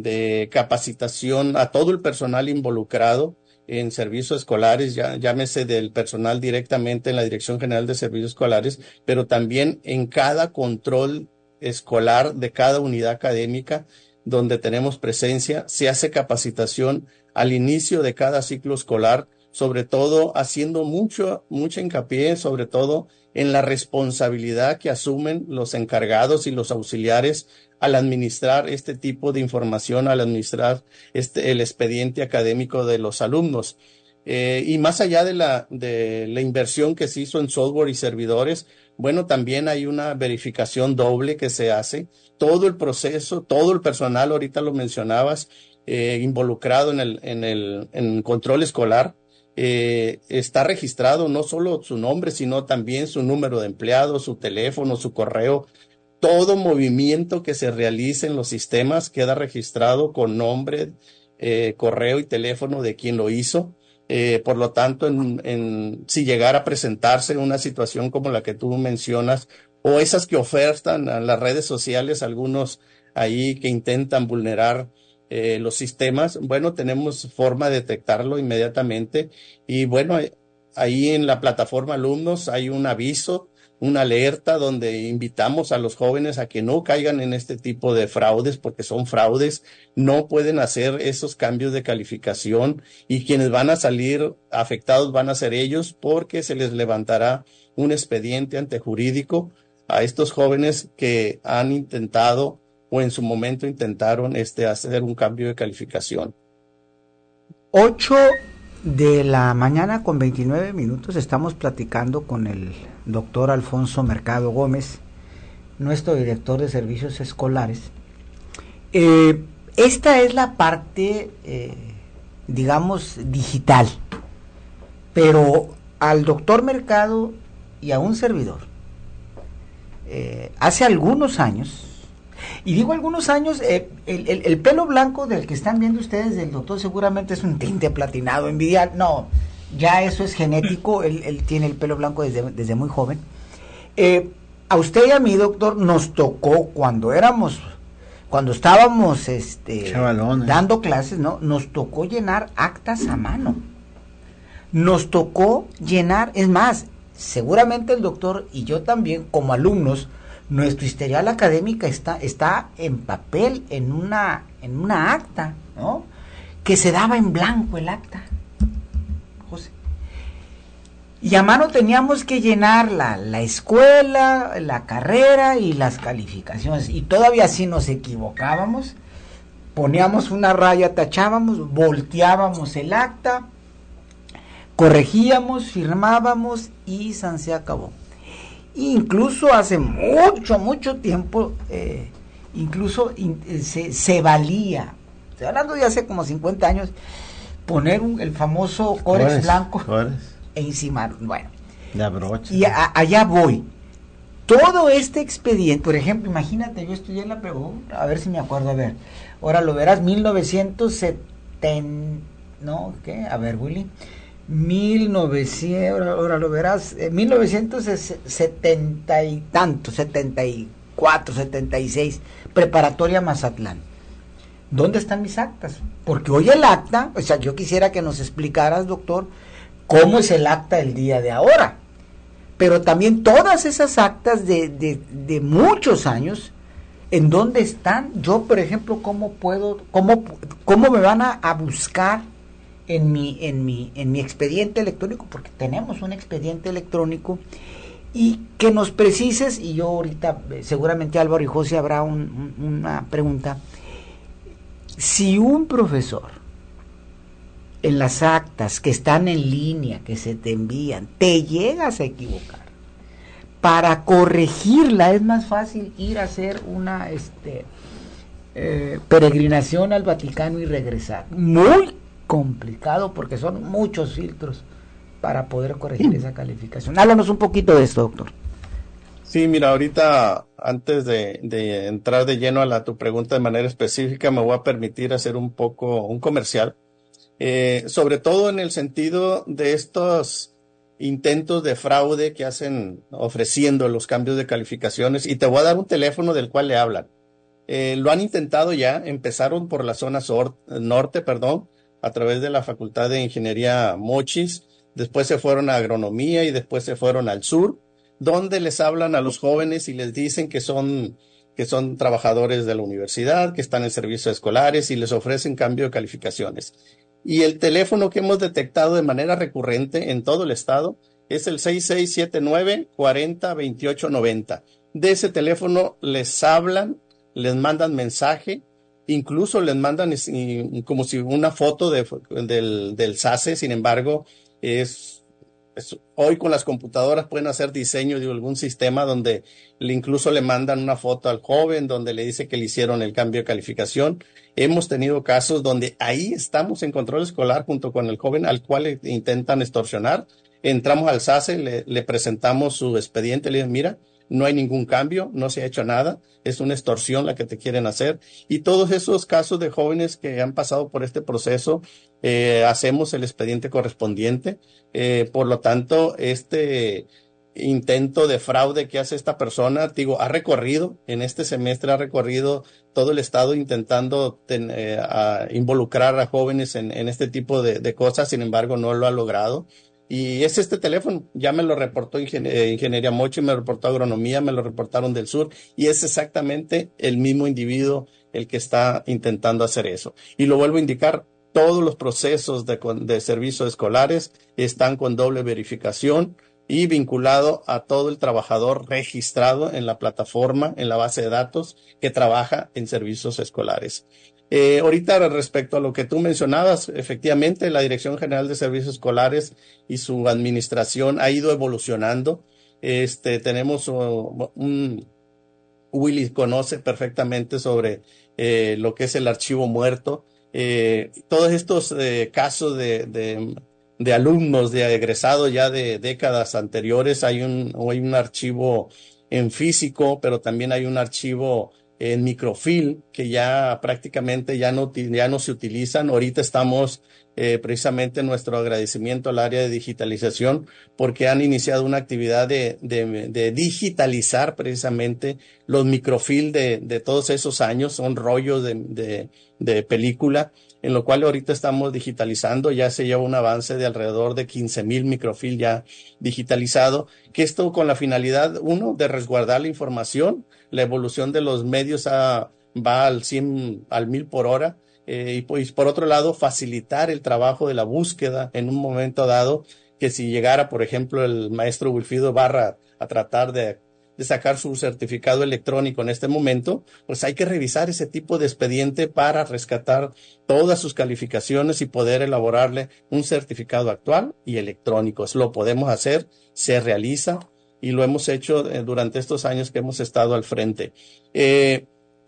de capacitación a todo el personal involucrado en servicios escolares, ya, llámese del personal directamente en la Dirección General de Servicios Escolares, pero también en cada control escolar de cada unidad académica donde tenemos presencia, se hace capacitación al inicio de cada ciclo escolar, sobre todo haciendo mucho, mucho hincapié, sobre todo en la responsabilidad que asumen los encargados y los auxiliares al administrar este tipo de información, al administrar este, el expediente académico de los alumnos. Eh, y más allá de la, de la inversión que se hizo en software y servidores, bueno, también hay una verificación doble que se hace. Todo el proceso, todo el personal, ahorita lo mencionabas, eh, involucrado en el, en el, en control escolar, eh, está registrado no solo su nombre, sino también su número de empleado, su teléfono, su correo. Todo movimiento que se realice en los sistemas queda registrado con nombre, eh, correo y teléfono de quien lo hizo. Eh, por lo tanto, en, en, si llegara a presentarse una situación como la que tú mencionas, o esas que ofertan a las redes sociales, algunos ahí que intentan vulnerar eh, los sistemas, bueno, tenemos forma de detectarlo inmediatamente. Y bueno, ahí en la plataforma Alumnos hay un aviso, una alerta donde invitamos a los jóvenes a que no caigan en este tipo de fraudes, porque son fraudes, no pueden hacer esos cambios de calificación y quienes van a salir afectados van a ser ellos, porque se les levantará un expediente ante jurídico a estos jóvenes que han intentado o en su momento intentaron este, hacer un cambio de calificación. ocho de la mañana con veintinueve minutos estamos platicando con el doctor Alfonso Mercado Gómez, nuestro director de servicios escolares. Eh, esta es la parte, eh, digamos, digital, pero al doctor Mercado y a un servidor, eh, hace algunos años, y digo algunos años, eh, el, el, el pelo blanco del que están viendo ustedes del doctor seguramente es un tinte platinado, envidial, no, ya eso es genético, él, él tiene el pelo blanco desde, desde muy joven. Eh, a usted y a mí, doctor, nos tocó cuando éramos, cuando estábamos este, dando clases, ¿no? Nos tocó llenar actas a mano, nos tocó llenar, es más, seguramente el doctor y yo también como alumnos, nuestro historial académica está, está en papel, en una, en una acta, ¿no? Que se daba en blanco el acta, José. Y a mano teníamos que llenar la, la escuela, la carrera y las calificaciones. Y todavía si nos equivocábamos, poníamos una raya, tachábamos, volteábamos el acta, corregíamos, firmábamos y san se acabó. Incluso hace mucho, mucho tiempo, eh, incluso in, se, se valía, estoy hablando de hace como cincuenta años, poner un, el famoso córex, córex blanco córex. E encimar, bueno. La brocha. Y a, allá voy. Todo este expediente, por ejemplo, imagínate, yo estudié la pregunta, a ver si me acuerdo, a ver, ahora lo verás, mil novecientos setenta, ¿no? ¿Qué? A ver, Willy, mil novecientos, ahora, ahora lo verás, eh, mil novecientos setenta y tanto, setenta y cuatro, setenta y seis, preparatoria Mazatlán. ¿Dónde están mis actas? Porque hoy el acta, o sea, yo quisiera que nos explicaras, doctor, cómo es el acta del día de ahora. Pero también todas esas actas de, de, de muchos años, ¿en dónde están? Yo, por ejemplo, ¿cómo puedo, cómo, cómo me van a, a buscar en mi, en mi, en mi expediente electrónico? Porque tenemos un expediente electrónico, y que nos precises, y yo ahorita, seguramente Álvaro y José habrá un, un, una pregunta. Si un profesor, en las actas que están en línea, que se te envían, te llegas a equivocar, para corregirla es más fácil ir a hacer una este, eh, peregrinación al Vaticano y regresar. Muy complicado, porque son muchos filtros para poder corregir esa calificación. Háblanos un poquito de esto, doctor. Sí, mira, ahorita antes de, de entrar de lleno a la, tu pregunta de manera específica, me voy a permitir hacer un poco un comercial. Eh, sobre todo en el sentido de estos intentos de fraude que hacen ofreciendo los cambios de calificaciones, y te voy a dar un teléfono del cual le hablan. Eh, lo han intentado ya, empezaron por la zona sur, norte, perdón, a través de la Facultad de Ingeniería Mochis, después se fueron a Agronomía y después se fueron al sur, donde les hablan a los jóvenes y les dicen que son, que son trabajadores de la universidad, que están en servicios escolares, y les ofrecen cambio de calificaciones. Y el teléfono que hemos detectado de manera recurrente en todo el estado es el seis seis siete nueve, cuarenta, veintiocho noventa. De ese teléfono les hablan, les mandan mensaje, incluso les mandan como si una foto de, del, del S A C E. Sin embargo, es, es hoy con las computadoras pueden hacer diseño de algún sistema donde le, incluso le mandan una foto al joven donde le dice que le hicieron el cambio de calificación. Hemos tenido casos donde ahí estamos en control escolar junto con el joven al cual le intentan extorsionar. Entramos al S A C E, le, le presentamos su expediente, le dicen, mira, no hay ningún cambio, no se ha hecho nada, es una extorsión la que te quieren hacer. Y todos esos casos de jóvenes que han pasado por este proceso, eh, hacemos el expediente correspondiente. Eh, por lo tanto, este intento de fraude que hace esta persona, digo, ha recorrido, en este semestre ha recorrido todo el estado intentando ten, eh, a involucrar a jóvenes en, en este tipo de, de cosas, sin embargo no lo ha logrado. Y es este teléfono, ya me lo reportó Ingen- eh, Ingeniería Mochi, me lo reportó Agronomía, me lo reportaron del sur, y es exactamente el mismo individuo el que está intentando hacer eso. Y lo vuelvo a indicar, todos los procesos de, de servicios escolares están con doble verificación y vinculado a todo el trabajador registrado en la plataforma, en la base de datos que trabaja en servicios escolares. Eh, ahorita respecto a lo que tú mencionabas, efectivamente la Dirección General de Servicios Escolares y su administración ha ido evolucionando. Este, tenemos uh, un, Willy conoce perfectamente sobre eh, lo que es el archivo muerto. Eh, todos estos eh, casos de, de, de alumnos, de egresados ya de décadas anteriores, hay un, hay un archivo en físico, pero también hay un archivo en microfilm que ya prácticamente ya no, ya no se utilizan. Ahorita estamos eh, precisamente en nuestro agradecimiento al área de digitalización porque han iniciado una actividad de, de, de digitalizar precisamente los microfilm de, de todos esos años. Son rollos de, de, de película, en lo cual ahorita estamos digitalizando. Ya se lleva un avance de alrededor de quince mil microfilm ya digitalizado, que esto con la finalidad, uno, de resguardar la información. La evolución de los medios a, va al cien, al mil por hora, eh, y pues por otro lado facilitar el trabajo de la búsqueda en un momento dado, que si llegara por ejemplo el maestro Wilfrido Barra a tratar de, de sacar su certificado electrónico en este momento, pues hay que revisar ese tipo de expediente para rescatar todas sus calificaciones y poder elaborarle un certificado actual y electrónico. Eso lo podemos hacer, se realiza, y lo hemos hecho durante estos años que hemos estado al frente. Eh,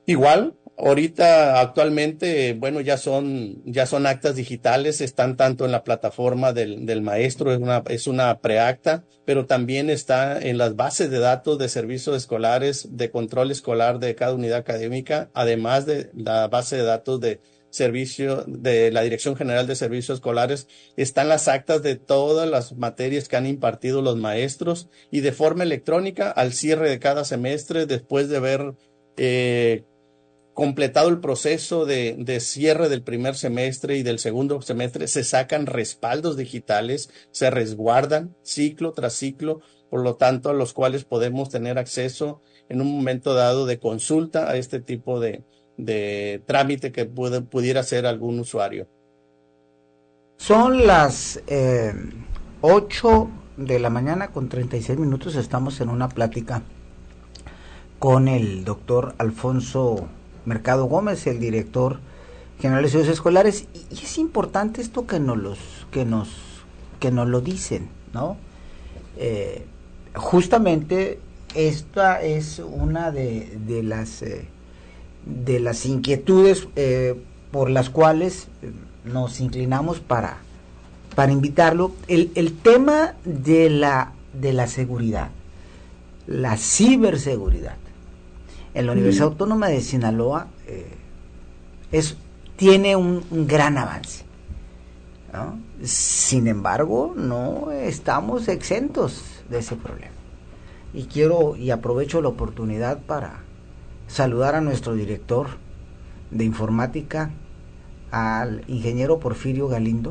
Igual, ahorita actualmente, bueno, ya son, ya son actas digitales, están tanto en la plataforma del, del maestro, es una, es una preacta, pero también está en las bases de datos de servicios escolares, de control escolar de cada unidad académica, además de la base de datos de servicio de la Dirección General de Servicios Escolares, están las actas de todas las materias que han impartido los maestros y de forma electrónica al cierre de cada semestre, después de haber eh, completado el proceso de, de cierre del primer semestre y del segundo semestre, se sacan respaldos digitales, se resguardan ciclo tras ciclo, por lo tanto, a los cuales podemos tener acceso en un momento dado de consulta a este tipo de, de trámite que puede, pudiera hacer algún usuario. Son las eh, ocho de la mañana con treinta y seis minutos, estamos en una plática con el doctor Alfonso Mercado Gómez, el director general de estudios escolares, y, y es importante esto que nos los que nos que nos lo dicen, ¿no? Eh, justamente esta es una de, de las eh, de las inquietudes eh, por las cuales nos inclinamos para para invitarlo. El, el tema de la de la seguridad, la ciberseguridad en la Universidad mm. Autónoma de Sinaloa eh, es, tiene un, un gran avance, ¿no? Sin embargo, no estamos exentos de ese problema. Y quiero y aprovecho la oportunidad para saludar a nuestro director de informática, al ingeniero Porfirio Galindo.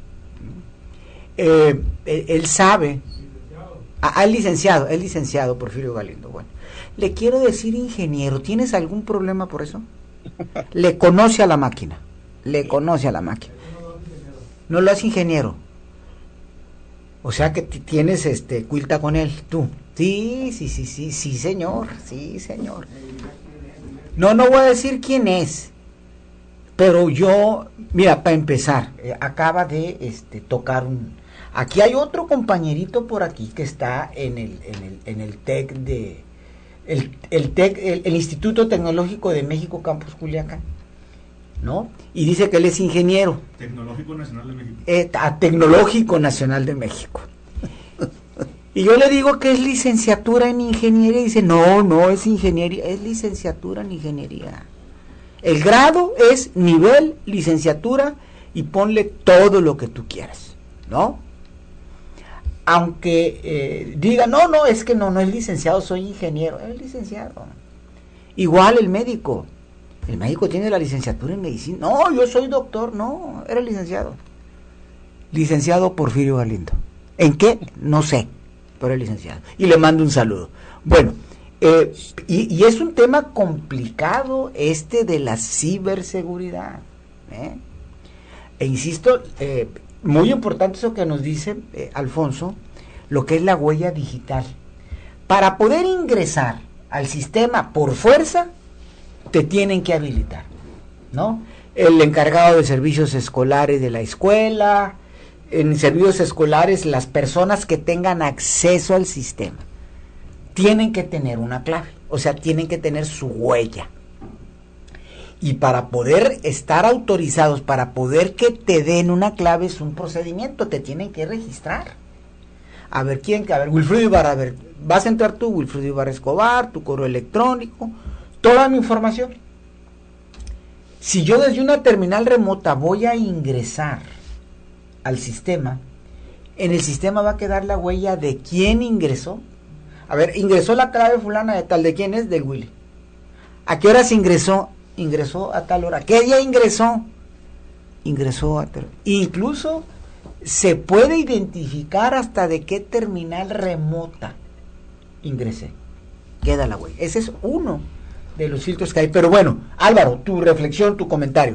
Eh, él, él sabe, al licenciado, el licenciado Porfirio Galindo. Bueno, le quiero decir, ingeniero, ¿tienes algún problema por eso? Le conoce a la máquina, le conoce a la máquina. No lo hace ingeniero. O sea que tienes este cuilta con él, tú. Sí, sí, sí, sí, sí, señor, sí, señor. No, no voy a decir quién es, pero yo, mira, para empezar, eh, acaba de este tocar un. Aquí hay otro compañerito por aquí que está en el, en el, en el TEC de el, el TEC, el, el Instituto Tecnológico de México, Campus Culiacán, ¿no? Y dice que él es ingeniero. Tecnológico Nacional de México. Eh, a Tecnológico Nacional de México. Y yo le digo que es licenciatura en ingeniería y dice, no, no es ingeniería, es licenciatura en ingeniería. El grado es nivel licenciatura y ponle todo lo que tú quieras, ¿no? Aunque eh, diga, no, no, es que no, no es licenciado, soy ingeniero, es licenciado. Igual el médico, el médico tiene la licenciatura en medicina, no, yo soy doctor, no, era licenciado. Licenciado Porfirio Galindo. ¿En qué? No sé, pero es licenciado. Y le mando un saludo. Bueno, eh, y, y es un tema complicado este de la ciberseguridad, ¿eh? E insisto, eh, muy importante eso que nos dice eh, Alfonso, lo que es la huella digital. Para poder ingresar al sistema por fuerza, te tienen que habilitar, ¿no? El encargado de servicios escolares de la escuela, en servicios escolares, las personas que tengan acceso al sistema, tienen que tener una clave, o sea, tienen que tener su huella. Y para poder estar autorizados, para poder que te den una clave, es un procedimiento, te tienen que registrar. A ver, ¿quién? A ver, Wilfrido Ibarra, a ver, vas a entrar tú, Wilfrido Ibarra Escobar, tu correo electrónico, toda mi información. Si yo desde una terminal remota voy a ingresar al sistema, en el sistema va a quedar la huella de quién ingresó. A ver, ingresó la clave fulana de tal, ¿de quién es? Del Willy. ¿A qué hora se ingresó? Ingresó a tal hora. ¿Qué día ingresó? Ingresó a tal hora. Incluso se puede identificar hasta de qué terminal remota ingresé. Queda la huella. Ese es uno de los filtros que hay. Pero bueno, Álvaro, tu reflexión, tu comentario.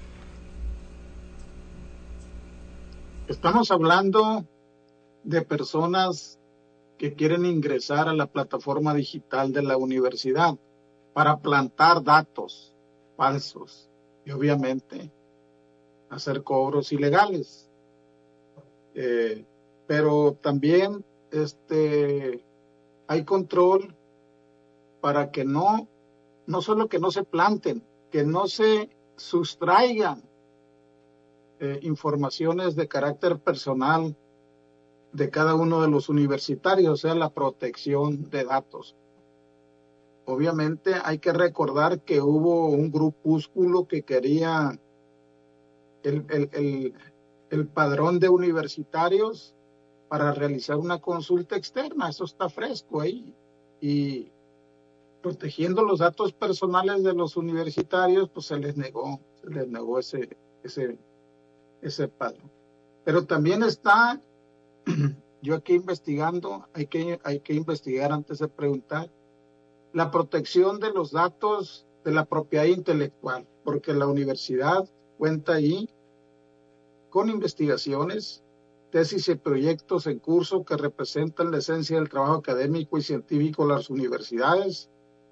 Estamos hablando de personas que quieren ingresar a la plataforma digital de la universidad para plantar datos falsos y obviamente hacer cobros ilegales. Eh, pero también este hay control para que no no solo que no se planten, que no se sustraigan eh, informaciones de carácter personal de cada uno de los universitarios, o sea, la protección de datos. Obviamente hay que recordar que hubo un grupúsculo que quería el, el, el, el padrón de universitarios para realizar una consulta externa, eso está fresco ahí, y protegiendo los datos personales de los universitarios, pues se les negó, se les negó ese, ese, ese padrón. Pero también está, yo aquí investigando, hay que, hay que investigar antes de preguntar, la protección de los datos de la propiedad intelectual, porque la universidad cuenta ahí con investigaciones, tesis y proyectos en curso que representan la esencia del trabajo académico y científico de las universidades,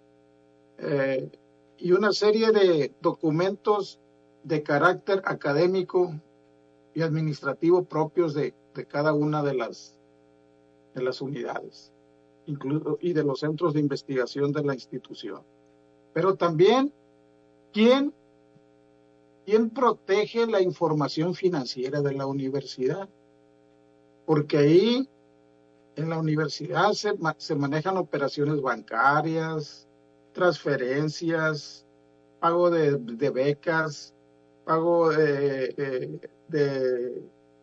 eh, y una serie de documentos de carácter académico y administrativo propios de, de cada una de las, de las unidades, incluso, y de los centros de investigación de la institución. Pero también, ¿quién, quién protege la información financiera de la universidad? Porque ahí en la universidad se, se manejan operaciones bancarias, transferencias, pago de, de becas, pago de, de, de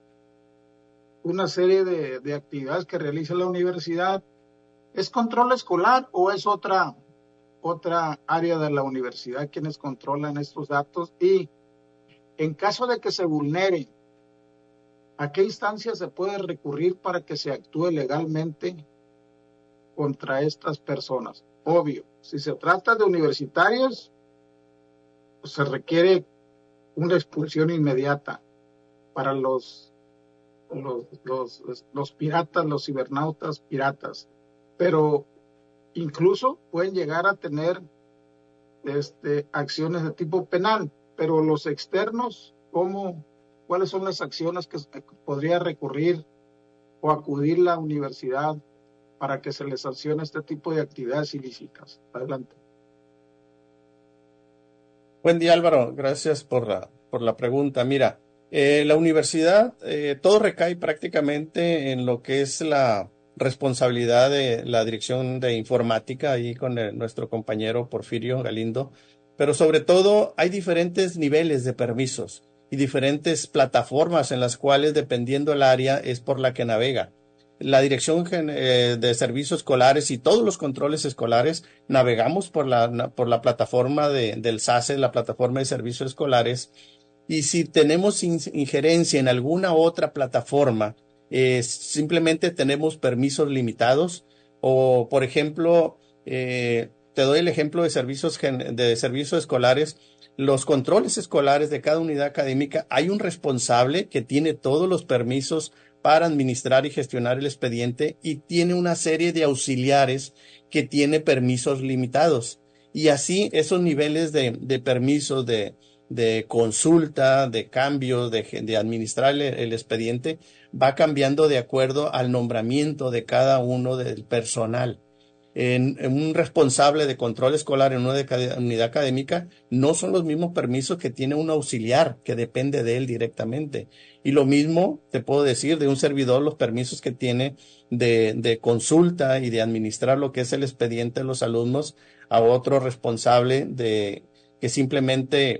una serie de, de actividades que realiza la universidad. ¿Es control escolar o es otra, otra área de la universidad quienes controlan estos datos? Y en caso de que se vulnere, ¿a qué instancia se puede recurrir para que se actúe legalmente contra estas personas? Obvio, si se trata de universitarios, pues se requiere una expulsión inmediata para los, los, los, los piratas, los cibernautas piratas. Pero incluso pueden llegar a tener este, acciones de tipo penal. Pero los externos, ¿cómo? ¿Cuáles son las acciones que podría recurrir o acudir la universidad para que se les sancione este tipo de actividades ilícitas? Adelante. Buen día, Álvaro. Gracias por la, por la pregunta. Mira, eh, la universidad, eh, todo recae prácticamente en lo que es la responsabilidad de la dirección de informática, ahí con el, nuestro compañero Porfirio Galindo, pero sobre todo hay diferentes niveles de permisos y diferentes plataformas en las cuales, dependiendo el área, es por la que navega. La Dirección eh, de Servicios Escolares y todos los controles escolares navegamos por la, por la plataforma de, del S A C E, la plataforma de servicios escolares, y si tenemos in, injerencia en alguna otra plataforma, eh, simplemente tenemos permisos limitados, o por ejemplo, eh, te doy el ejemplo de servicios, de servicios escolares. Los controles escolares de cada unidad académica, hay un responsable que tiene todos los permisos para administrar y gestionar el expediente y tiene una serie de auxiliares que tiene permisos limitados. Y así esos niveles de, de permisos de, de consulta, de cambio, de, de administrar el, el expediente, va cambiando de acuerdo al nombramiento de cada uno del personal. En, en un responsable de control escolar en una de, unidad académica no son los mismos permisos que tiene un auxiliar que depende de él directamente. Y lo mismo te puedo decir de un servidor, los permisos que tiene de, de consulta y de administrar lo que es el expediente de los alumnos a otro responsable de que simplemente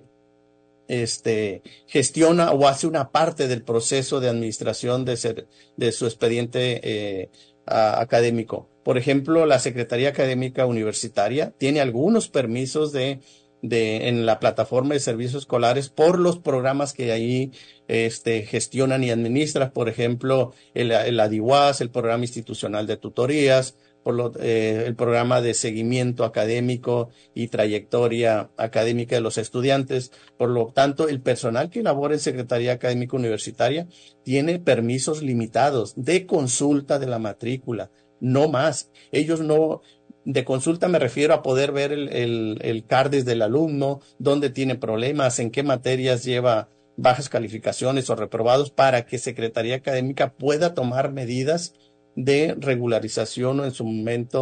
este, gestiona o hace una parte del proceso de administración de, ser, de su expediente eh, a, académico. Por ejemplo, la Secretaría Académica Universitaria tiene algunos permisos de, de, en la plataforma de servicios escolares por los programas que ahí este, gestionan y administran. Por ejemplo, el, el ADIWAS, el Programa Institucional de Tutorías, por lo, eh, el programa de seguimiento académico y trayectoria académica de los estudiantes. Por lo tanto, el personal que labora en Secretaría Académica Universitaria tiene permisos limitados de consulta de la matrícula. No más. Ellos no, de consulta me refiero a poder ver el, el, el CARDES del alumno, dónde tiene problemas, en qué materias lleva bajas calificaciones o reprobados, para que Secretaría Académica pueda tomar medidas de regularización o en su momento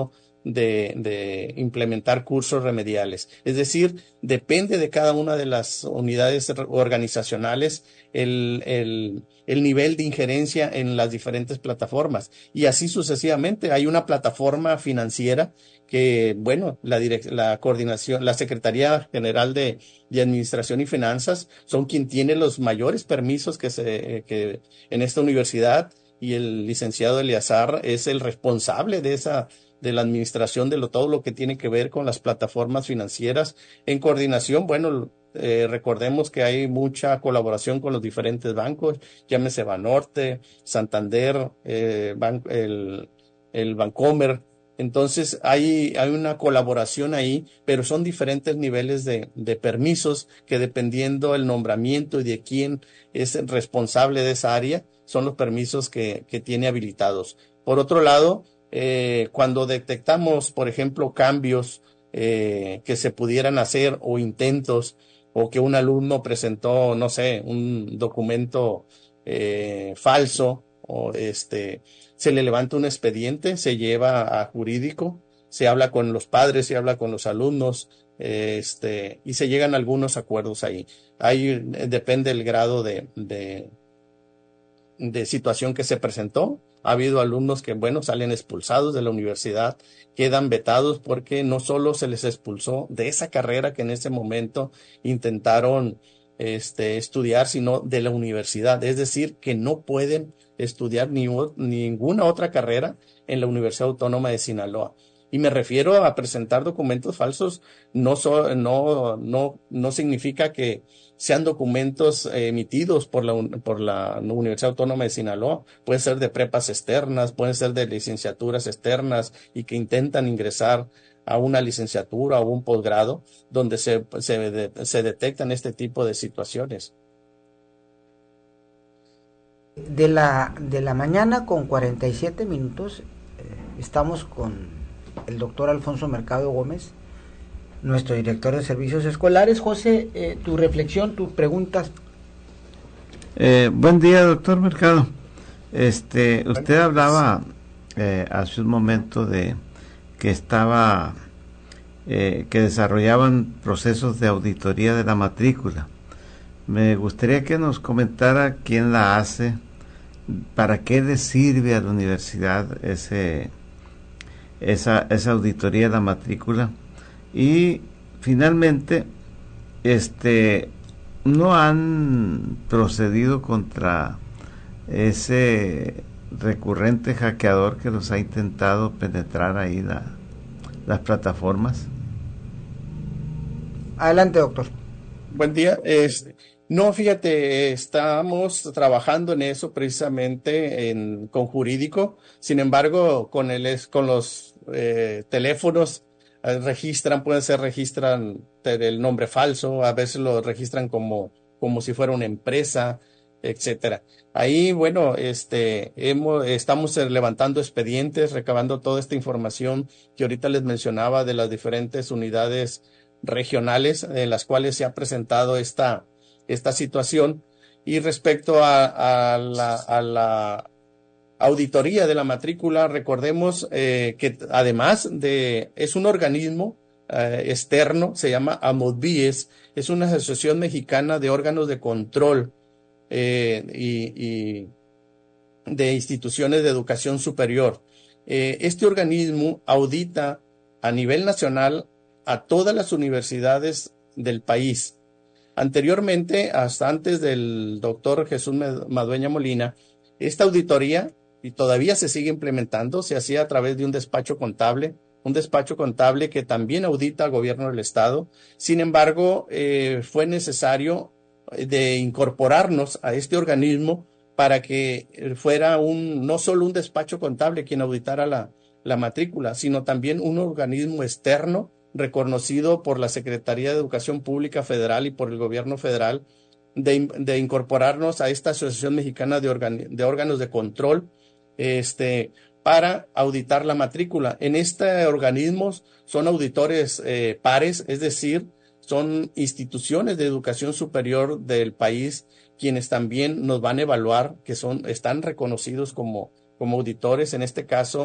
de, de implementar cursos remediales. Es decir, depende de cada una de las unidades organizacionales el, el, el nivel de injerencia en las diferentes plataformas. Y así sucesivamente. Hay una plataforma financiera que, bueno, la, direc- la coordinación, la Secretaría General de, de Administración y Finanzas son quien tiene los mayores permisos que se, que en esta universidad, y el licenciado Eleazar es el responsable de esa, de la administración de lo, todo lo que tiene que ver con las plataformas financieras en coordinación. Bueno, eh, recordemos que hay mucha colaboración con los diferentes bancos, llámese Banorte, Santander, eh, Ban- el, el Bancomer. Entonces hay, hay una colaboración ahí, pero son diferentes niveles de, de permisos que, dependiendo el nombramiento y de quién es el responsable de esa área, son los permisos que, que tiene habilitados. Por otro lado, eh, cuando detectamos, por ejemplo, cambios eh, que se pudieran hacer, o intentos, o que un alumno presentó, no sé, un documento eh, falso, o este, se le levanta un expediente, se lleva a jurídico, se habla con los padres, se habla con los alumnos, eh, este, y se llegan a algunos acuerdos ahí. Ahí eh, depende el grado de, de, de situación que se presentó. Ha habido alumnos que, bueno, salen expulsados de la universidad, quedan vetados porque no solo se les expulsó de esa carrera que en ese momento intentaron este, estudiar, sino de la universidad. Es decir, que no pueden estudiar ni, ninguna otra carrera en la Universidad Autónoma de Sinaloa. Y me refiero a presentar documentos falsos, no, so, no, no, no significa que sean documentos eh, emitidos por la, por la Universidad Autónoma de Sinaloa. Pueden ser de prepas externas, pueden ser de licenciaturas externas y que intentan ingresar a una licenciatura o un posgrado donde se, se, se detectan este tipo de situaciones. De la, de la mañana con cuarenta y siete minutos, eh, estamos con el doctor Alfonso Mercado Gómez, nuestro director de servicios escolares. José, eh, tu reflexión, tus preguntas. Eh, buen día, doctor Mercado. Este, usted hablaba eh, hace un momento de que estaba, eh, que desarrollaban procesos de auditoría de la matrícula. Me gustaría que nos comentara quién la hace, para qué le sirve a la universidad ese, esa, esa auditoría de la matrícula, y finalmente, este, no han procedido contra ese recurrente hackeador que los ha intentado penetrar ahí la, las plataformas. Adelante, doctor. Buen día. Este, No, fíjate, estamos trabajando en eso precisamente en, con jurídico. Sin embargo, con el con los eh, teléfonos eh, registran, pueden ser registran el nombre falso, a veces lo registran como como si fuera una empresa, etcétera. Ahí, bueno, este, hemos, estamos levantando expedientes, recabando toda esta información que ahorita les mencionaba de las diferentes unidades regionales en las cuales se ha presentado esta esta situación. Y respecto a, a, la, a la auditoría de la matrícula, recordemos eh, que además de, es un organismo eh, externo, se llama AMODBIES, es una asociación mexicana de órganos de control eh, y, y de instituciones de educación superior. Eh, este organismo audita a nivel nacional a todas las universidades del país. Anteriormente, hasta antes del doctor Jesús Madueña Molina, esta auditoría, y todavía se sigue implementando, se hacía a través de un despacho contable, un despacho contable que también audita al gobierno del estado. Sin embargo, eh, fue necesario de incorporarnos a este organismo para que fuera un, no solo un despacho contable quien auditara la, la matrícula, sino también un organismo externo reconocido por la Secretaría de Educación Pública Federal y por el gobierno federal, de, de incorporarnos a esta Asociación Mexicana de, Organ, de Órganos de Control este, para auditar la matrícula. En este organismo son auditores eh, pares, es decir, son instituciones de educación superior del país quienes también nos van a evaluar, que son, están reconocidos como, como auditores. En este caso,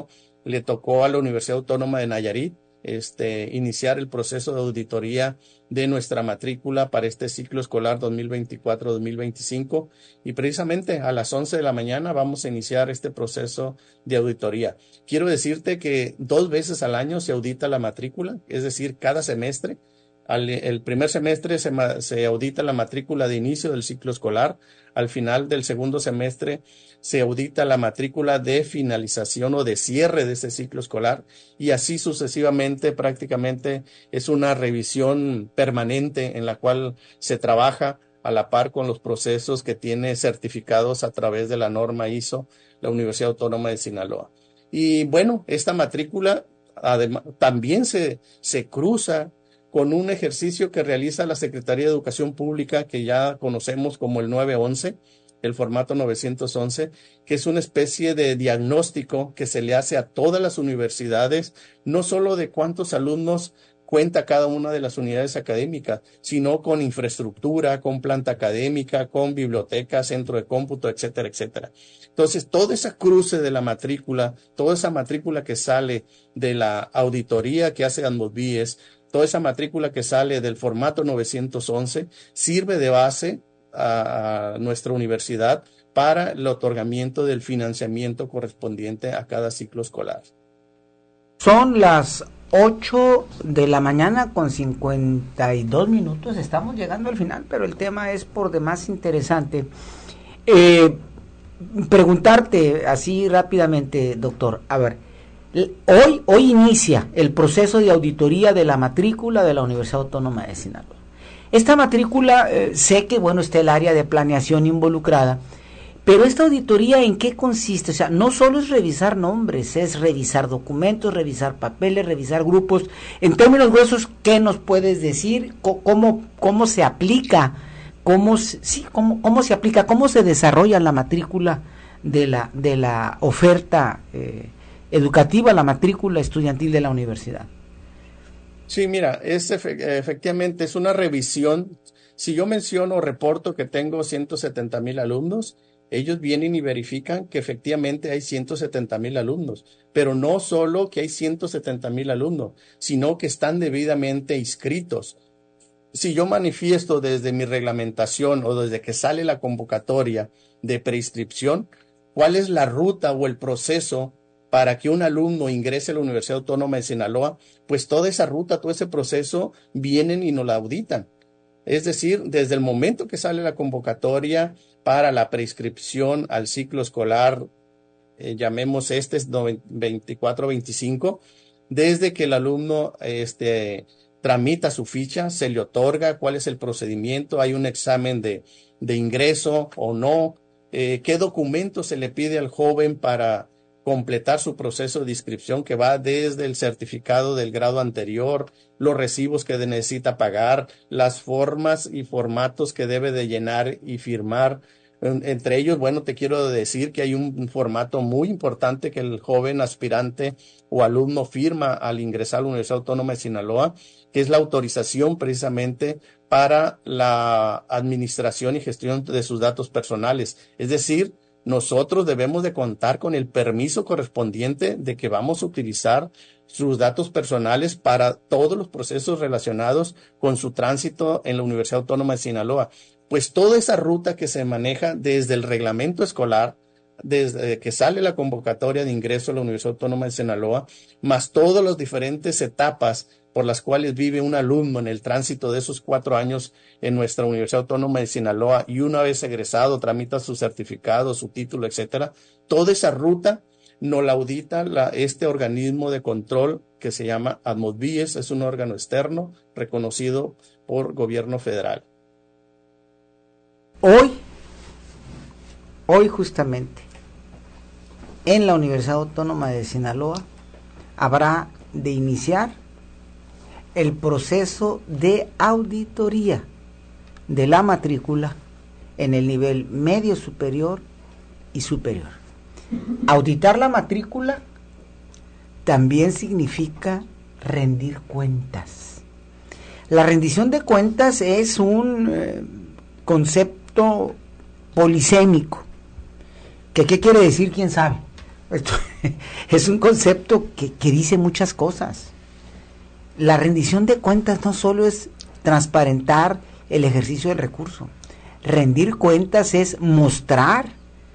le tocó a la Universidad Autónoma de Nayarit este, iniciar el proceso de auditoría de nuestra matrícula para este ciclo escolar dos mil veinticuatro dos mil veinticinco, y precisamente a las once de la mañana vamos a iniciar este proceso de auditoría. Quiero decirte que dos veces al año se audita la matrícula, es decir, cada semestre. Al, el primer semestre se, se audita la matrícula de inicio del ciclo escolar. Al final del segundo semestre se audita la matrícula de finalización o de cierre de ese ciclo escolar, y así sucesivamente. Prácticamente es una revisión permanente en la cual se trabaja a la par con los procesos que tiene certificados a través de la norma I S O la Universidad Autónoma de Sinaloa. Y bueno, esta matrícula además también se, se cruza con un ejercicio que realiza la Secretaría de Educación Pública, que ya conocemos como el nueve once, el formato novecientos once, que es una especie de diagnóstico que se le hace a todas las universidades, no solo de cuántos alumnos cuenta cada una de las unidades académicas, sino con infraestructura, con planta académica, con biblioteca, centro de cómputo, etcétera, etcétera. Entonces, toda esa cruce de la matrícula, toda esa matrícula que sale de la auditoría que hace ADMODBIES, toda esa matrícula que sale del formato novecientos once, sirve de base a nuestra universidad para el otorgamiento del financiamiento correspondiente a cada ciclo escolar. Son las ocho de la mañana con cincuenta y dos minutos, estamos llegando al final, pero el tema es por demás interesante. Eh, preguntarte así rápidamente, doctor, a ver, Hoy, hoy inicia el proceso de auditoría de la matrícula de la Universidad Autónoma de Sinaloa. Esta matrícula, eh, sé que bueno está el área de planeación involucrada, pero esta auditoría ¿en qué consiste? O sea, no solo es revisar nombres, es revisar documentos, revisar papeles, revisar grupos. En términos gruesos, ¿qué nos puedes decir? ¿Cómo, cómo se aplica? ¿Cómo, sí, cómo, cómo se aplica? ¿Cómo se desarrolla la matrícula de la, de la oferta eh, educativa, la matrícula estudiantil de la universidad? Sí, mira, es efectivamente es una revisión. Si yo menciono o reporto que tengo ciento setenta mil alumnos, ellos vienen y verifican que efectivamente hay ciento setenta mil alumnos, pero no solo que hay ciento setenta mil alumnos, sino que están debidamente inscritos. Si yo manifiesto desde mi reglamentación o desde que sale la convocatoria de preinscripción, cuál es la ruta o el proceso para que un alumno ingrese a la Universidad Autónoma de Sinaloa, pues toda esa ruta, todo ese proceso, vienen y nos la auditan. Es decir, desde el momento que sale la convocatoria para la preinscripción al ciclo escolar, eh, llamemos este es veinticuatro veinticinco, desde que el alumno este, tramita su ficha, se le otorga, cuál es el procedimiento, hay un examen de, de ingreso o no, eh, qué documento se le pide al joven para completar su proceso de inscripción, que va desde el certificado del grado anterior, los recibos que necesita pagar, las formas y formatos que debe de llenar y firmar. Entre ellos, bueno, te quiero decir que hay un formato muy importante que el joven aspirante o alumno firma al ingresar a la Universidad Autónoma de Sinaloa, que es la autorización precisamente para la administración y gestión de sus datos personales. Es decir, nosotros debemos de contar con el permiso correspondiente de que vamos a utilizar sus datos personales para todos los procesos relacionados con su tránsito en la Universidad Autónoma de Sinaloa. Pues toda esa ruta que se maneja desde el reglamento escolar, desde que sale la convocatoria de ingreso a la Universidad Autónoma de Sinaloa, más todas las diferentes etapas por las cuales vive un alumno en el tránsito de esos cuatro años en nuestra Universidad Autónoma de Sinaloa, y una vez egresado tramita su certificado, su título, etcétera. Toda esa ruta nos la audita la, este organismo de control que se llama ADMODBIES, es un órgano externo reconocido por gobierno federal. Hoy, hoy justamente, en la Universidad Autónoma de Sinaloa habrá de iniciar el proceso de auditoría de la matrícula en el nivel medio superior y superior. Auditar la matrícula también significa rendir cuentas. La rendición de cuentas es un eh, concepto polisémico. ¿Que qué quiere decir? ¿Quién sabe? Esto, es un concepto que, que dice muchas cosas. La rendición de cuentas no solo es transparentar el ejercicio del recurso. Rendir cuentas es mostrar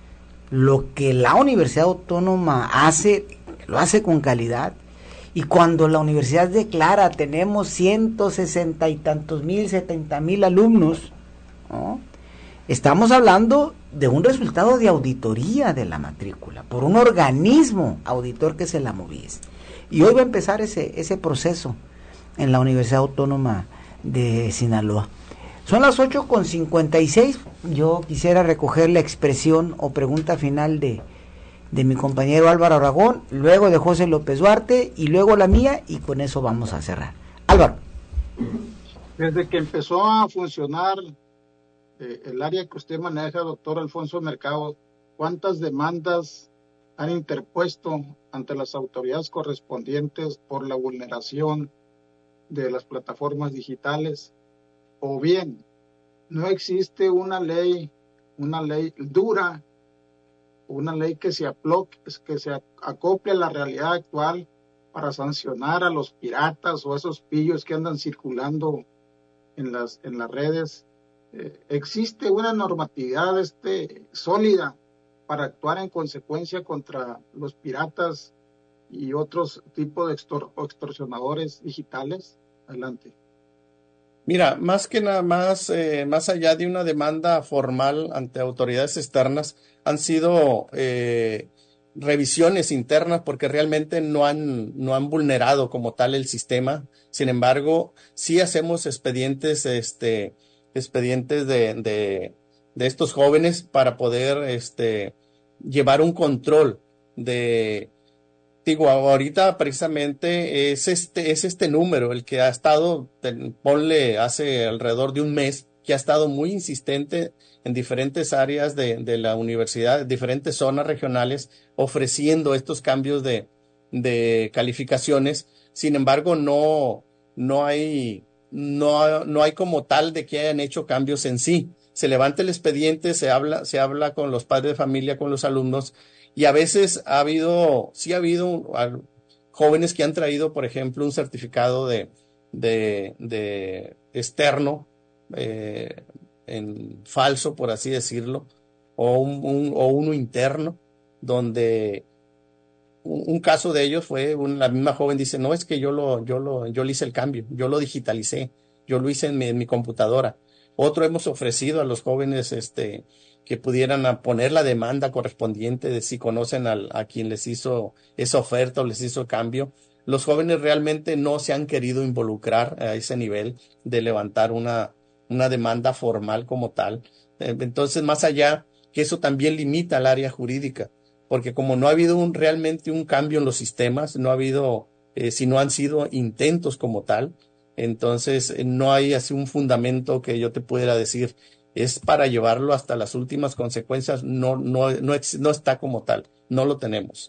lo que la Universidad Autónoma hace, lo hace con calidad. Y cuando la universidad declara tenemos ciento sesenta y tantos mil, setenta mil alumnos, ¿no?, estamos hablando de un resultado de auditoría de la matrícula por un organismo auditor que se la moviese. Y hoy va a empezar ese, ese proceso en la Universidad Autónoma de Sinaloa. Son las ocho con cincuenta y seis. Yo quisiera recoger la expresión o pregunta final de, de mi compañero Álvaro Aragón, luego de José López Duarte y luego la mía, y con eso vamos a cerrar. Álvaro. Desde que empezó a funcionar eh, el área que usted maneja, doctor Alfonso Mercado, ¿cuántas demandas han interpuesto ante las autoridades correspondientes por la vulneración de las plataformas digitales? O bien, no existe una ley, una ley dura, una ley que se aploque, que se acople a la realidad actual para sancionar a los piratas o a esos pillos que andan circulando en las en las redes. Eh, existe una normatividad este sólida para actuar en consecuencia contra los piratas y otros tipos de extor- extorsionadores digitales. Adelante. Mira, más que nada más, eh, más allá de una demanda formal ante autoridades externas, han sido eh, revisiones internas porque realmente no han, no han vulnerado como tal el sistema. Sin embargo, sí hacemos expedientes, este, expedientes de, de, de estos jóvenes para poder, este, llevar un control de. Digo, ahorita precisamente es este, es este número el que ha estado, ponle hace alrededor de un mes, que ha estado muy insistente en diferentes áreas de, de la universidad, diferentes zonas regionales, ofreciendo estos cambios de, de calificaciones. Sin embargo, no, no hay, no, no hay como tal de que hayan hecho cambios en sí. Se levanta el expediente, se habla, se habla con los padres de familia, con los alumnos. Y a veces ha habido, sí ha habido jóvenes que han traído, por ejemplo, un certificado de, de, de externo, eh, en falso, por así decirlo, o, un, un, o uno interno, donde un, un caso de ellos fue, un, la misma joven dice, no, es que yo lo, yo lo, yo le hice el cambio, yo lo digitalicé, yo lo hice en mi, en mi computadora. Otro hemos ofrecido a los jóvenes, este, que pudieran poner la demanda correspondiente de si conocen al, a quien les hizo esa oferta o les hizo el cambio. Los jóvenes realmente no se han querido involucrar a ese nivel de levantar una, una demanda formal como tal. Entonces, más allá, que eso también limita al área jurídica, porque como no ha habido un, realmente un cambio en los sistemas, no ha habido, eh, si no han sido intentos como tal, entonces no hay así un fundamento que yo te pudiera decir es para llevarlo hasta las últimas consecuencias. No, no, no, no está como tal, no lo tenemos.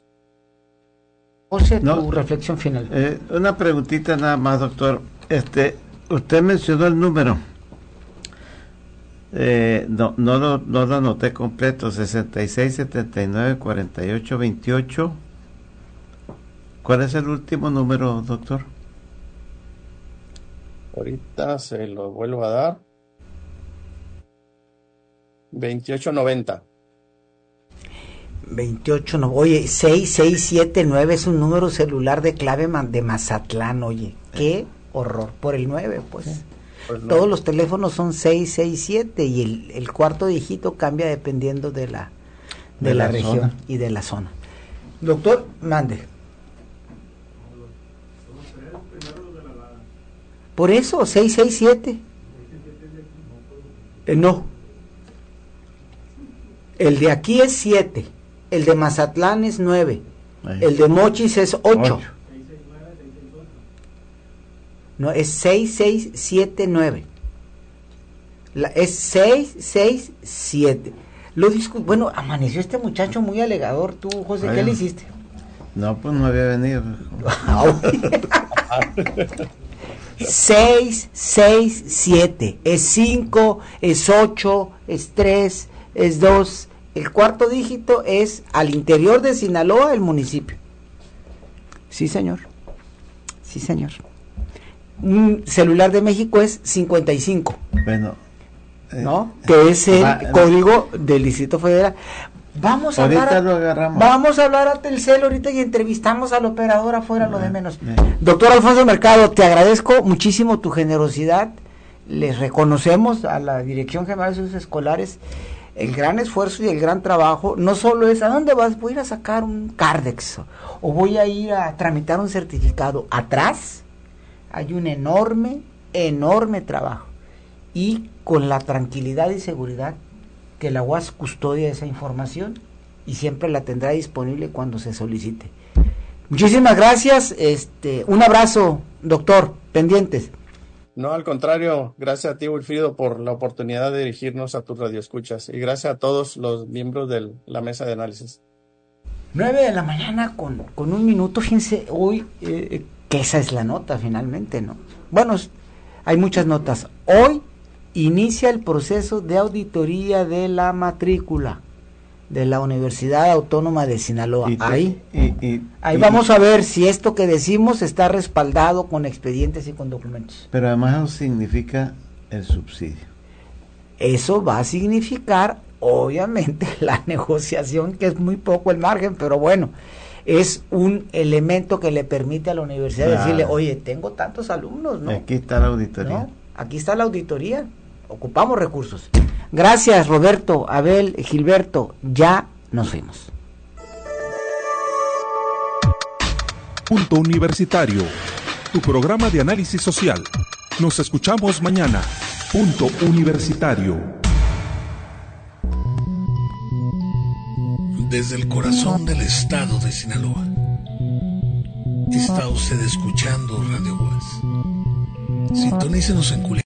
José, tu no, reflexión final. Eh, una preguntita nada más, doctor. Este, usted mencionó el número. Eh, no, no lo, no lo anoté completo. sesenta y seis, setenta y nueve, cuarenta y ocho, veintiocho. ¿Cuál es el último número, doctor? Ahorita se lo vuelvo a dar. veintiocho noventa. veintiocho, no, oye, seis seis siete nueve es un número celular de clave de Mazatlán, oye, qué horror, por el nueve, pues. Sí, por el nueve. Todos los teléfonos son seis seis siete y el, el cuarto dígito cambia dependiendo de la de, de la, la región zona. Y de la zona. Doctor, mande. Por eso, seis seis siete. Eh, no. El de aquí es siete, el de Mazatlán es nueve, ahí. El de Mochis es ocho. No, es seis seis siete nueve. La, es seis seis siete. Lo discu bueno, amaneció este muchacho muy alegador. Tú, José, ay, ¿qué le hiciste? No, pues no había venido. seis seis siete. Es cinco, es ocho, es tres, es dos, el cuarto dígito es al interior de Sinaloa, el municipio. Sí, señor. Sí, señor. Un celular de México es cincuenta y cinco. Bueno. Eh, ¿no? Que es el va, código no. del Distrito Federal. Vamos a ahorita hablar. A, lo agarramos. Vamos a hablar a Telcel ahorita y entrevistamos al operador afuera, no, lo de menos. No. Doctor Alfonso Mercado, te agradezco muchísimo tu generosidad. Les reconocemos a la Dirección General de Servicios Escolares el gran esfuerzo y el gran trabajo. No solo es, ¿a dónde vas? Voy a ir a sacar un Cardex o voy a ir a tramitar un certificado. Atrás hay un enorme, enorme trabajo. Y con la tranquilidad y seguridad que la U A S custodia esa información y siempre la tendrá disponible cuando se solicite. Muchísimas gracias, este, un abrazo, doctor, pendientes. No, al contrario, gracias a ti, Wilfrido, por la oportunidad de dirigirnos a tus radioescuchas y gracias a todos los miembros de la mesa de análisis. Nueve de la mañana con, con un minuto, fíjense, hoy, eh, que esa es la nota finalmente, ¿no? Bueno, hay muchas notas. Hoy inicia el proceso de auditoría de la matrícula de la Universidad Autónoma de Sinaloa. Y te, ahí y, y, ahí y, vamos a ver si esto que decimos está respaldado con expedientes y con documentos. Pero además eso significa el subsidio. Eso va a significar, obviamente, la negociación, que es muy poco el margen, pero bueno, es un elemento que le permite a la universidad claro. decirle, oye, tengo tantos alumnos, ¿no? Aquí está la auditoría. ¿No? Aquí está la auditoría. Ocupamos recursos. Gracias, Roberto, Abel, Gilberto, ya nos fuimos. Punto Universitario, tu programa de análisis social. Nos escuchamos mañana. Punto Universitario. Desde el corazón del estado de Sinaloa, está usted escuchando Radio U A S. Sintonícenos en Culiacán.